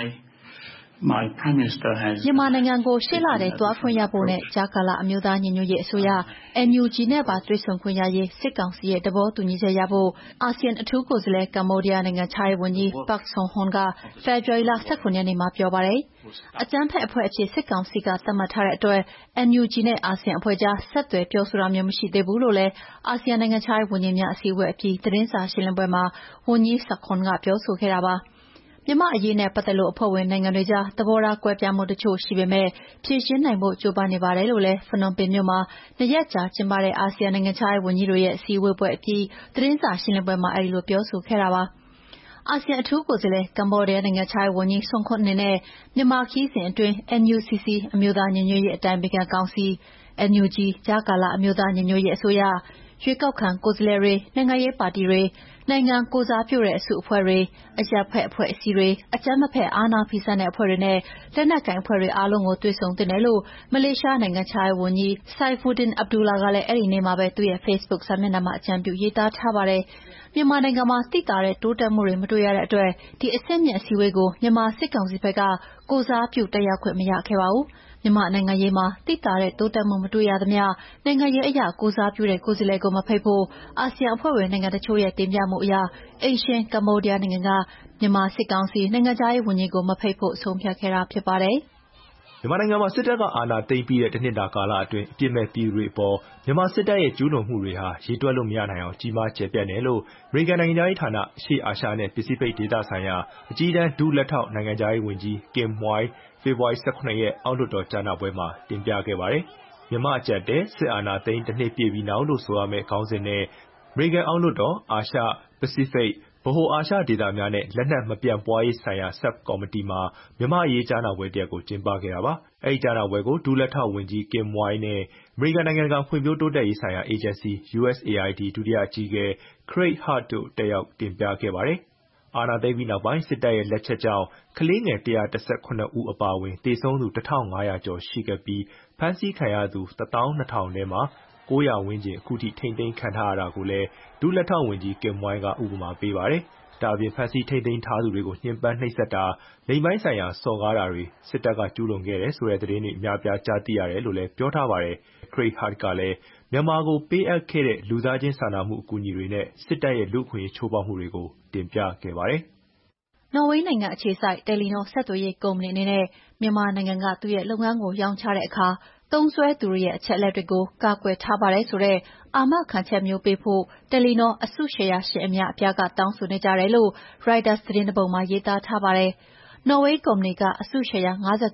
မြန်မာနိုင်ငံကိုရှေ့လထဲသွားခွင့်ရဖို့နဲ့ကြားကာလအမျိုးသားညီညွတ်ရေးအစိုးရ NUG နဲ့ပါတွေ့ဆုံခွင့်ရရေးစစ်ကောင်စီရဲ့သဘောတူညီချက်ရဖို့အာဆီယံအထူးကိုယ်စားလှယ်ကမ္ဘောဒီးယားနိုင်ငံခြားရေးဝန်ကြီး Prak Sokhonn ကဖေဖော်ဝါရီလ 19 ရက်နေ့မှာပြောပါတယ်။အကြမ်းဖက်အဖွဲ့အဖြစ်စစ်ကောင်စီကသတ်မှတ်ထားတဲ့အတွက် NUG နဲ့အာဆီယံအဖွဲ့ကြားဆက်သွယ်ပြောဆိုတာမျိုးမရှိသေးဘူးလို့လည်းအာဆီယံနိုင်ငံခြားရေးဝန်ကြီးများအစည်းအဝေးအပြီးသတင်းစာရှင်းလင်းပွဲမှာဝန်ကြီး Sokhonn ကပြောဆိုခဲ့တာပါ။မြန်မာအရေးနဲ့ပတ်သက်လို့အဖွဲ့ဝင်နိုင်ငံတွေကြားသဘောထားကွဲပြားမှုတချို့ရှိပေမဲ့ဖြေရှင်းနိုင်ဖို့ကြိုးပမ်းနေပါတယ်လို့လည်းဖနွန်ပင်မြို့မှာ2ရက်ကြာကျင်းပတဲ့အာဆီယံနိုင်ငံခြားရေးဝန်ကြီးတွေရဲ့အစည်းအဝေးပွဲအပြီးသတင်းစာရှင်းလင်းပွဲမှာအဲဒီလိုပြောဆိုခဲ့တာပါ။အာဆီယံအထူးကိုယ်စားလှယ်ကမ္ဘောဒီးယားနိုင်ငံခြားရေးဝန်ကြီးဆွန်ခွတ်အနေနဲ့မြန်မာခရီးစဉ်အတွင်း NUCC အမျိုးသားညီညွတ်ရေးအတိုင်ပင်ခံကောင်စီ NUG ကြားကာလအမျိုးသားညီညွတ်ရေးအစိုးရရွေးကောက်ခံကိုယ်စားလှယ်တွေနိုင်ငံရေးပါတီတွေနိုင်ငံကိုယ်စားပြုတဲ့အစုအဖွဲ့တွေအရပ်ဖက်အဖွဲ့အစည်းတွေအကြမ်းမဖက်အာဏာဖီဆန်တဲ့အဖွဲ့တွေနဲ့လက်နက်ကိုင်အဖွဲ့တွေအားလုံးကိုတွေ့ဆုံသင့်တယ်လို့မလေးရှားနိုင်ငံခြားရေးဝန်ကြီး Saifuddin Abdullah ကလည်းအဲ့ဒီနေ့မှာပဲသူ့ရဲ့ Facebook စာမျက်နှာမှာအကြံပြုရေးသားထားပါတယ်။မြန်မာနိုင်ငံမှာသိသာတဲ့တိုးတက်မှုတွေမတွေ့ရတဲ့အတွက်ဒီအဆင့်မြင့်အစည်းအဝေးကိုမြန်မာစစ်ကောင်စီဘက်ကကိုယ်စားပြုတက်ရောက်ခွင့်မရခဲ့ပါဘူး။မြန်မာနိုင်ငံရေးမှာသိသာတဲ့တိုးတက်မှုမတွေ့ရသမျှနိုင်ငံရေးအရာကိုယ်စားပြုတဲ့ကိုယ်စားလှယ်ကိုမဖိတ်ဖို့အာဆီယံအဖွဲ့ဝင်နိုင်ငံတချို့ရဲ့တင်ပြမှုအရအိမ်ရှင်ကမ္ဘောဒီးယားနိုင်ငံကမြန်မာစစ်ကောင်စီနိုင်ငံခြားရေးဝန်ကြီးကိုမဖိတ်ဖို့ဆုံးဖြတ်ခဲ့တာဖြစ်ပါတယ်။မြန်မာနိုင်ငံမှာစစ်တပ်ကအာဏာသိမ်းပြီးတဲ့တစ်နှစ်တာကာလအတွင်းအပြစ်မဲ့ပြည်သူတွေအပေါ်မြန်မာစစ်တပ်ရဲ့ကျူးလွန်မှုတွေဟာရေတွက်လို့မရနိုင်အောင်ကြီးမားကျယ်ပြန့်တယ်လို့အမေရိကန်နိုင်ငံသားရေးဌာနအရှေ့အာရှနဲ့ပစိဖိတ်ဒေသဆိုင်ရာအကြီးတန်းဒုလက်ထောက်နိုင်ငံသားရေးဝန်ကြီး Kim Moy ဖေဖော်ဝါရီ 18 ရက်အောက်လွှတ်တော်ကြားနာပွဲမှာတင်ပြခဲ့ပါတယ်။မြန်မာအကြပ်တဲ့စစ်အာဏာသိမ်းတစ်နှစ်ပြည့်ပြီးနောက်လို့ဆိုရမယ့်ခေါင်းစဉ်နဲ့အမေရိကန်အောက်လွှတ်တော်အာရှပစိဖိတ်ဗဟိုအာရှဒေသများနဲ့လက်နက်မပြန့်ပွားရေးဆိုင်ရာဆပ်ကော်မတီမှာမြန်မာအရေးကြားနာပွဲတစ်ရပ်ကိုကျင်းပခဲ့တာပါ။အဲဒီကြားနာပွဲကိုဒုလက်ထောက်ဝန်ကြီး Kim Moy နဲ့အမေရိကန်နိုင်ငံတကာဖွံ့ဖြိုးတိုးတက်ရေးဆိုင်ရာအေဂျင်စီ USAID ဒုတိယအကြီးအကဲ Craig Hart တို့တက်ရောက်တင်ပြခဲ့ပါတယ်။အာဏာသိမ်းပြီးနောက်ပိုင်းစစ်တပ်ရဲ့လက်ချက်ကြောင့်ကလေးငယ်119ဦးအပါအဝင်သေဆုံးသူ1500ကျော်ရှိခဲ့ပြီးဖမ်းဆီးခံရသူ12000ထဲမှာ900ဝန်းကျင်အခုထိထိန်းသိမ်းခံထားရတာကိုလည်းဒုလက်ထောက်ဝန်ကြီး Kim Moy ကဥပမာပေးပါတယ်။ဒါအပြင်ဖမ်းဆီးထိန်းသိမ်းထားသူတွေကိုညှဉ်းပန်းနှိပ်စက်တာလိင်ပိုင်းဆိုင်ရာစော်ကားတာတွေစစ်တပ်ကကျူးလွန်ခဲ့တယ်ဆိုတဲ့သတင်းတွေအများပြားကြားသိရတယ်လို့လည်းပြောထားပါတယ်။ Craig Hart ကလည်းမြန်မာကိုပေးအပ်ခဲ့တဲ့လူသားချင်းစာနာမှုအကူအညီတွေနဲ့စစ်တပ်ရဲ့လူ့အခွင့်အရေးချိုးဖောက်မှုတွေကိုတင်ပြခဲ့ပါတယ်။နော်ဝေးနိုင်ငံအခြေစိုက်တယ်လီနောဆက်သွယ်ရေးကုမ္ပဏီအနေနဲ့မြန်မာနိုင်ငံကသူ့ရဲ့လုပ်ငန်းကိုရောင်းချတဲ့အခါသုံးစွဲသူတွေရဲ့အချက်အလက်တွေကိုကာကွယ်ထားပါတယ်ဆိုတဲ့အာမခံချက်မျိုးပေးဖို့တယ်လီနောအစုရှယ်ယာရှင်အများအပြားကတောင်းဆိုနေကြတယ်လို့ Reuters သတင်းတစ်ပုဒ်မှာရေးသားထားပါတယ်။နော်ဝေးကုမ္ပဏီကအစုရှယ်ယာ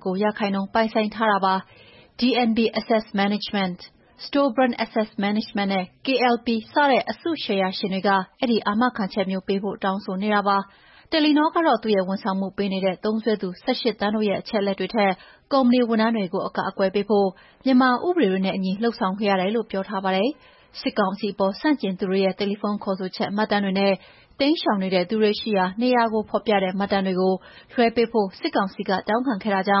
59%ပိုင်ဆိုင်ထားတာပါ။ DNB Asset Management、Storebrand Asset Management နဲ့ KLP စတဲ့အစုရှယ်ယာရှင်တွေကအဲဒီအာမခံချက်မျိုးပေးဖို့တောင်းဆိုနေတာပါ။တယ်လီနောကတော့သူ့ရဲ့ဝန်ဆောင်မှုပေးနေတဲ့သုံးစွဲသူ18သန်းတို့ရဲ့အချက်အလက်တွေထက်ကုမ္ပဏီဝန်ထမ်းတွေကိုအကာအကွယ်ပေးဖို့မြန်မာဥပဒေတွေနဲ့အညီလှုပ်ဆောင်ခဲ့ရတယ်လို့ပြောထားပါတယ်။စစ်ကောင်စီအပေါ်ဆန့်ကျင်သူတွေရဲ့တယ်လီဖုန်းခေါ်ဆိုချက်မှတ်တမ်းတွေနဲ့တိမ်းရှောင်နေတဲ့သူတွေရှိရာနေရာကိုဖော်ပြတဲ့မှတ်တမ်းတွေကိုလွှဲပေးဖို့စစ်ကောင်စီကတောင်းခံခဲ့တာကြောင့်တ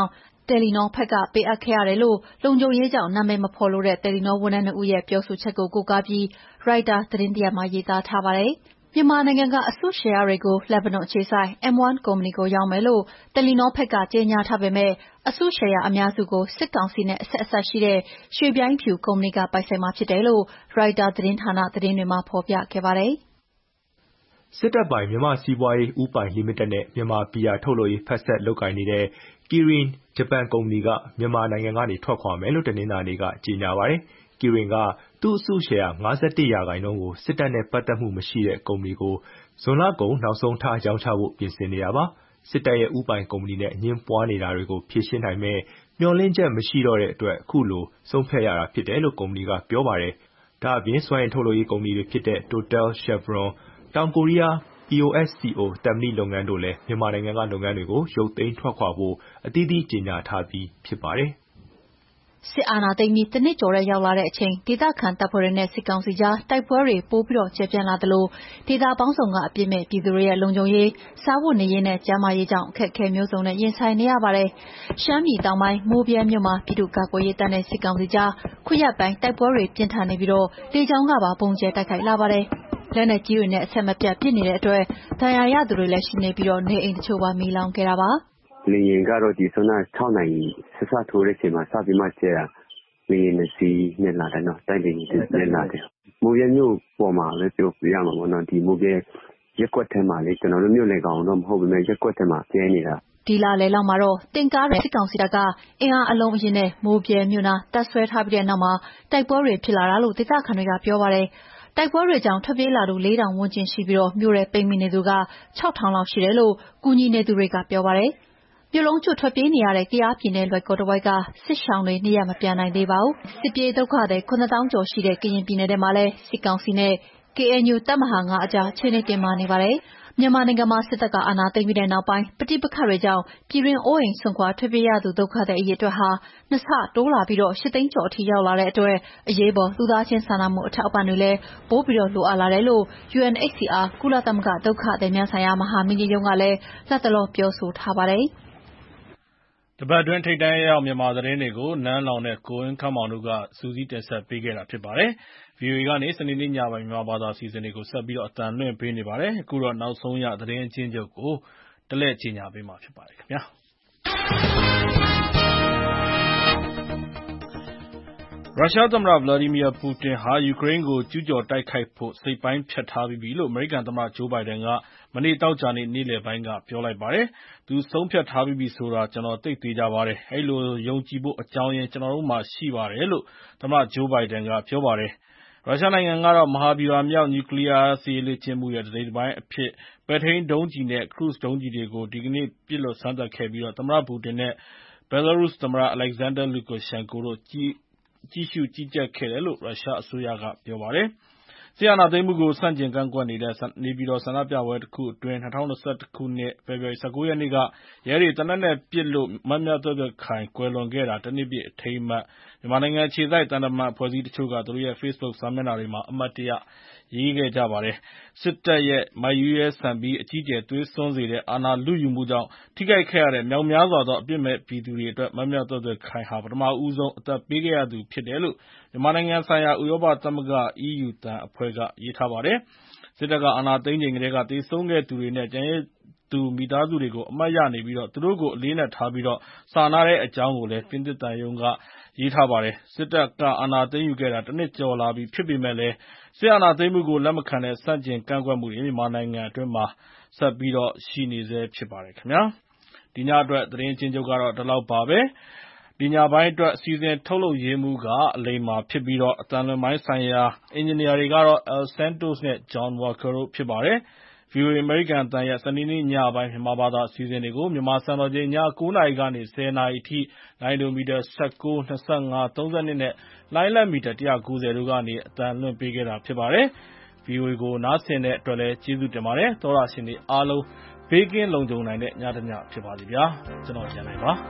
တယ်လီနောဘက်ကပေးအပ်ခဲ့ရတယ်လို့လုံခြုံရေးကြောင့်နာမည်မဖော်လိုတဲ့တယ်လီနောဝန်ထမ်း2ဦးရဲ့ပြောဆိုချက်ကိုကိုးကားပြီးရိုက်တာသတင်းတစ်ရပ်မှာရေးသားထားပါတယ်။မြန်မာနိုင်ငံကအစုရှယ်ယာတွေကိုလက်ဘနွန်အခြေစိုက် M1 ကုမ္ပဏီကိုရောင်းမယ်လို့တယ်လီနောဘက်ကကြေညာထားပေမဲ့အစုရှယ်ယာအများစုကိုစစ်ကောင်စီနဲ့အဆက်အစပ်ရှိတဲ့ရွှေပြိုင်းဖြူကုမ္ပဏီကပိုင်ဆိုင်မှာဖြစ်တယ်လို့ရိုက်တာသတင်းဌာနသတင်းတွေမှာဖော်ပြခဲ့ပါတယ်။စစ်တပ်ပိုင်မြန်မာစီးပွားရေးဦးပိုင်လီမိတက်နဲ့မြန်မာဘီယာထုတ်လုပ်ရေးဖက်ဆက်လုပ်ကိုင်နေတဲ့ Kirin ဂျပန်ကုမ္ပဏီကမြန်မာနိုင်ငံကနေထွက်ခွာမယ်လို့တနင်္လာနေ့ကကြေညာပါတယ်။ Kirin ကသူ့အစုရှယ်ယာ51%ကိုစစ်တပ်နဲ့ပတ်သက်မှုမရှိတဲ့ကုမ္ပဏီကိုဇွန်လကုန်နောက်ဆုံးထားရောင်းချဖို့ပြင်ဆင်နေတာပါ။စစ်တပ်ရဲ့ဦးပိုင်ကုမ္ပဏီနဲ့အငြင်းပွားနေတာတွေကိုဖြေရှင်းနိုင်မဲ့မျှော်လင့်ချက်မရှိတော့တဲ့အတွက်အခုလိုဆုံးဖြတ်ရတာဖြစ်တယ်လို့ကုမ္ပဏီကပြောပါတယ်။ဒါ့အပြင်စွမ်းအင်ထုတ်လုပ်ရေးကုမ္ပဏီတွေဖြစ်တဲ့ Total, Chevron, တောင်ကိုရီးယား POSCO သံမဏိလုပ်ငန်းတို့လည်းမြန်မာနိုင်ငံကလုပ်ငန်းတွေကိုရုပ်သိမ်းထွက်ခွာဖို့အသီးသီးကြေညာထားပြီးဖြစ်ပါတယ်။စစ်အာဏာသိမ်းပြီးတစ်နှစ်ကျော်တဲ့ရောက်လာတဲ့အချိန်ဒေသခံတပ်ဖွဲ့တွေနဲ့စစ်ကောင်စီကြားတိုက်ပွဲတွေပိုပြီးကျယ်ပြန့်လာသလိုဒေသပေါင်းစုံကအပြစ်မဲ့ပြည်သူတွေရဲ့လုံခြုံရေးစားဝတ်နေရေးနဲ့ကျန်းမာရေးကြောင့်အခက်အခဲမျိုးစုံနဲ့ရင်ဆိုင်နေရပါတယ်။ရှမ်းပြည်တောင်ပိုင်းမိုးဗြဲမြို့မှာပြည်သူ့ကာကွယ်ရေးတပ်နဲ့စစ်ကောင်စီကြားခုရက်ပိုင်းတိုက်ပွဲတွေပြင်းထန်နေပြီးလေကြောင်းကပါပုံကျဲတိုက်ခိုက်လာပါတယ်။လက်နက်ကြီးတွေနဲ့အဆက်မပြတ်ပစ်နေတဲ့အတွက်ဒဏ်ရာရသူတွေလည်းရှိနေပြီးနေအိမ်တချို့ပါမီးလောင်ခဲ့တာပါ။လေယာဉ်ကတော့ဒီဆွမ်းနာ6နာရီဆက်စထိုးတဲ့အချိန်မှာစပြီးမှကျဲတာလေယာဉ်နဲ့စီးနဲ့လာတယ်နော်တိုက်လေယာဉ်နဲ့လာတယ်မိုးရမြို့ပေါ်မှာလည်းပြောပြရမှာပေါ့နော်ဒီမိုးရရက်ကွက်ထဲမှာလေကျွန်တော်တို့မြို့လေကောင်တော့မဟုတ်ဘူးရက်ကွက်ထဲမှာကျဲနေတာဒီလာလေလောက်မှာတော့တင်ကားတဲ့စစ်ကောင်စီတပ်ကအင်အားအလုံးအရင်နဲ့မိုးပြဲမြို့နာတပ်ဆွဲထားပြီးတဲ့နောက်မှာတိုက်ပွဲတွေဖြစ်လာတာလို့ဒေသခံတွေကပြောပါတယ်တိုက်ပွဲတွေကြောင့်ထွက်ပြေးလာသူ4000ဝန်းကျင်ရှိပြီးမြို့ရဲပိတ်မိနေသူက6000လောက်ရှိတယ်လို့ကူညီနေသူတွေကပြောပါတယ်မြို့လုံးကျွတ်ထွက်ပြေးနေရတဲ့ကယားပြည်နယ်လွိုက်ကော်တဝိုက်ကစစ်ရှောင်းတွေနေရမပြန်နိုင်သေးပါဘူးစစ်ပြေးဒုက္ခသည်9000ကျော်ရှိတဲ့ကရင်ပြည်နယ်ထဲမှာလည်းစစ်ကောင်စီနဲ့ KNU တပ်မဟာ9အကြားအခြေအနေတင်မာနေပါတယ်မြန်မာနိုင်ငံမှာစစ်တပ်ကအာဏာသိမ်းပြီးတဲ့နောက်ပိုင်းပဋိပက္ခတွေကြောင့်ပြည်တွင်းအိုးအိမ်စွန့်ခွာထွက်ပြေးရသူဒုက္ခသည်အရေအတွက်ဟာနှစ်ဆတိုးလာပြီး8သိန်းကျော်အထိရောက်လာတဲ့အတွက်အရေးပေါ်လူသားချင်းစာနာမှုအထောက်အပံ့တွေလည်းပိုပြီးလိုအပ်လာတယ်လို့ UNHCR ကုလသမဂ္ဂဒုက္ခသည်များဆိုင်ရာမဟာမင်းကြီးရုံးကလည်းလက်တလောပြောဆိုထားပါတယ်တပတ်တွင်းထိပ်တန်းရောက်မြန်မာသတင်းတွေကိုနန်းလောင်နဲ့ကိုဝင်းခန့်မောင်တို့ကစူးစီးတင်ဆက်ပေးခဲ့တာဖြစ်ပါတယ်။ VOA ကနေစနေနေ့ညပိုင်းမြန်မာဘာသာအစီအစဉ်တွေကိုဆက်ပြီးအသံလွှင့်ပေးနေပါတယ်။အခုတော့နောက်ဆုံးရသတင်းအချင်းချုပ်ကိုတလဲကြေညာပေးမှာဖြစ်ပါတယ်ခင်ဗျာ။ရုရှားသမ္မတဗလာဒီမီယာပူတင်ဟာယူကရိန်းကိုကျူးကျော်တိုက်ခိုက်ဖို့စိတ်ပိုင်းဖြတ်ထားပြီးပြီလို့အမေရိကန်သမ္မတဂျိုးဘိုင်ဒန်ကမနေ့သောကြာနေ့နေ့လယ်ပိုင်းကပြောလိုက်ပါတယ်။သူဆုံးဖြတ်ထားပြီးပြီဆိုတာကျွန်တော်သိသေချာပါတယ်။အဲဒီလိုယုံကြည်ဖို့အကြောင်းရင်းကျွန်တော်တို့မှာရှိပါတယ်လို့သမ္မတဂျိုးဘိုင်ဒန်ကပြောပါတယ်။ရုရှားနိုင်ငံကတော့မဟာဗျူဟာမြောက်နျူကလီးယားစစ်ရေးလေ့ကျင့်မှုရဲ့တစိတ်တပိုင်းအဖြစ်ပဲ့ထိန်းဒုံးကျည်နဲ့ခရုဇ်ဒုံးကျည်တွေကိုဒီကနေ့ပစ်လွှတ်စမ်းသပ်ခဲ့ပြီးသမ္မတပူတင်နဲ့ဘယ်လာရုစ်သမ္မတ Alexander Lukashenko တို့ကြည့်ကြပ်ခဲ့တယ်လို့ရုရှားအစိုးရကပြောပါတယ်။စစ်အာဏာသိမ်းမှုကိုဆန့်ကျင်ကန့်ကွက်နေတဲ့နေပြည်တော်ဆန္ဒပြပွဲတစ်ခုအတွင်း2021ခုနှစ်ဖေဖော်ဝါရီ19ရက်နေ့ကရဲတွေသေနတ်နဲ့ပစ်လို့မမြသွဲ့သွဲ့ခိုင်ကွယ်လွန်ခဲ့တာတစ်နှစ်ပြည့်အထိမ်းအမှတ်မြန်မာနိုင်ငံအခြေစိုက်သံတမန်အဖွဲ့အစည်းတချို့ကသူတို့ရဲ့ Facebook စာမျက်နှာတွေမှာအမှတ်တရရေးခဲ့ကြပါတယ်။စစ်တပ်ရဲ့မိုက်ရိုးရဲဆန်ပြီးအကြီးအကျယ်သွေးစွန်းစေတဲ့အာဏာလုယူမှုကြောင့်ထိခိုက်ခဲ့ရတဲ့မြောက်များစွာသောအပြစ်မဲ့ပြည်သူတွေအတွက်မမြသွဲ့သွဲ့ခိုင်ဟာပထမဦးဆုံးအသက်ပေးခဲ့ရသူဖြစ်တယ်လို့မြန်မာနိုင်ငံဆိုင်ရာဥရောပသမဂ္ဂ EU သံအဖွဲ့ကရေးထားပါတယ်။စစ်တပ်ကအာဏာသိမ်းချိန်ကတည်းကသေဆုံးခဲ့သူတွေနဲ့ကျန်ရစ်သူမိသားစုတွေကိုအမှတ်ရနေပြီးသူတို့ကိုအလေးအနက်ထားပြီးစာနာတဲ့အကြောင်းကိုလည်းပြင်သစ်သံရုံးကရေးထားပါတယ်။စစ်တပ်ကအာဏာသိမ်းယူခဲ့တာတစ်နှစ်ကျော်လာပြီဖြစ်ပေမဲ့လည်းစစ်အာဏာသိမ်းမှုကိုလက်မခံတဲ့ဆန့်ကျင်ကန့်ကွက်မှုတွေမြန်မာနိုင်ငံအတွင်းမှာဆက်ပြီးရှိနေဆဲဖြစ်ပါတယ်ခင်ဗျာ။ဒီညအတွက်သတင်းအချင်းချုပ်ကတော့ဒီလောက်ပါပဲ။ဒီညပိုင်းအတွက်စီစဉ်ထုတ်လုပ်ရေးမှူးကအလိမ္မာဖြစ်ပြီးအသံလွှင့်ပိုင်းဆိုင်ရာအင်ဂျင်နီယာတွေကတော့ Al Santos နဲ့ John Walker တို့ဖြစ်ပါတယ်။ VOA အမေရိကန်အသံရဲ့စနေနေ့ညပိုင်းမြန်မာဘာသာအစီအစဉ်တွေကိုမြန်မာစံတော်ချိန်ည9:00 နာရီကနေ 10:00 နာရီအထိလိုင်းဒိုမီတာ19, 25, 32 နဲ့လိုင်းလက်မီတာ190တို့ကနေအသံလွှင့်ပေးခဲ့တာဖြစ်ပါတယ်။ VOA ကိုနားဆင်တဲ့အတွက်လည်းကျေးဇူးတင်ပါတယ်။သောတရှင်တွေအားလုံးဘေးကင်းလုံခြုံနိုင်တဲ့ညတစ်ညဖြစ်ပါစေဗျာ။ကျွန်တော်ရန်နိုင်ပါ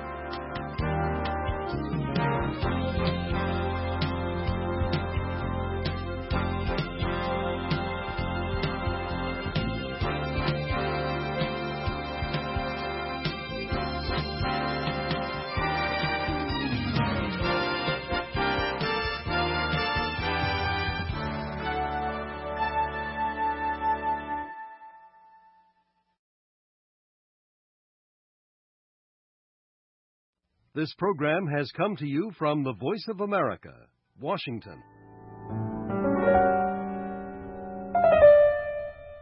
This program has come to you from the Voice of America, Washington.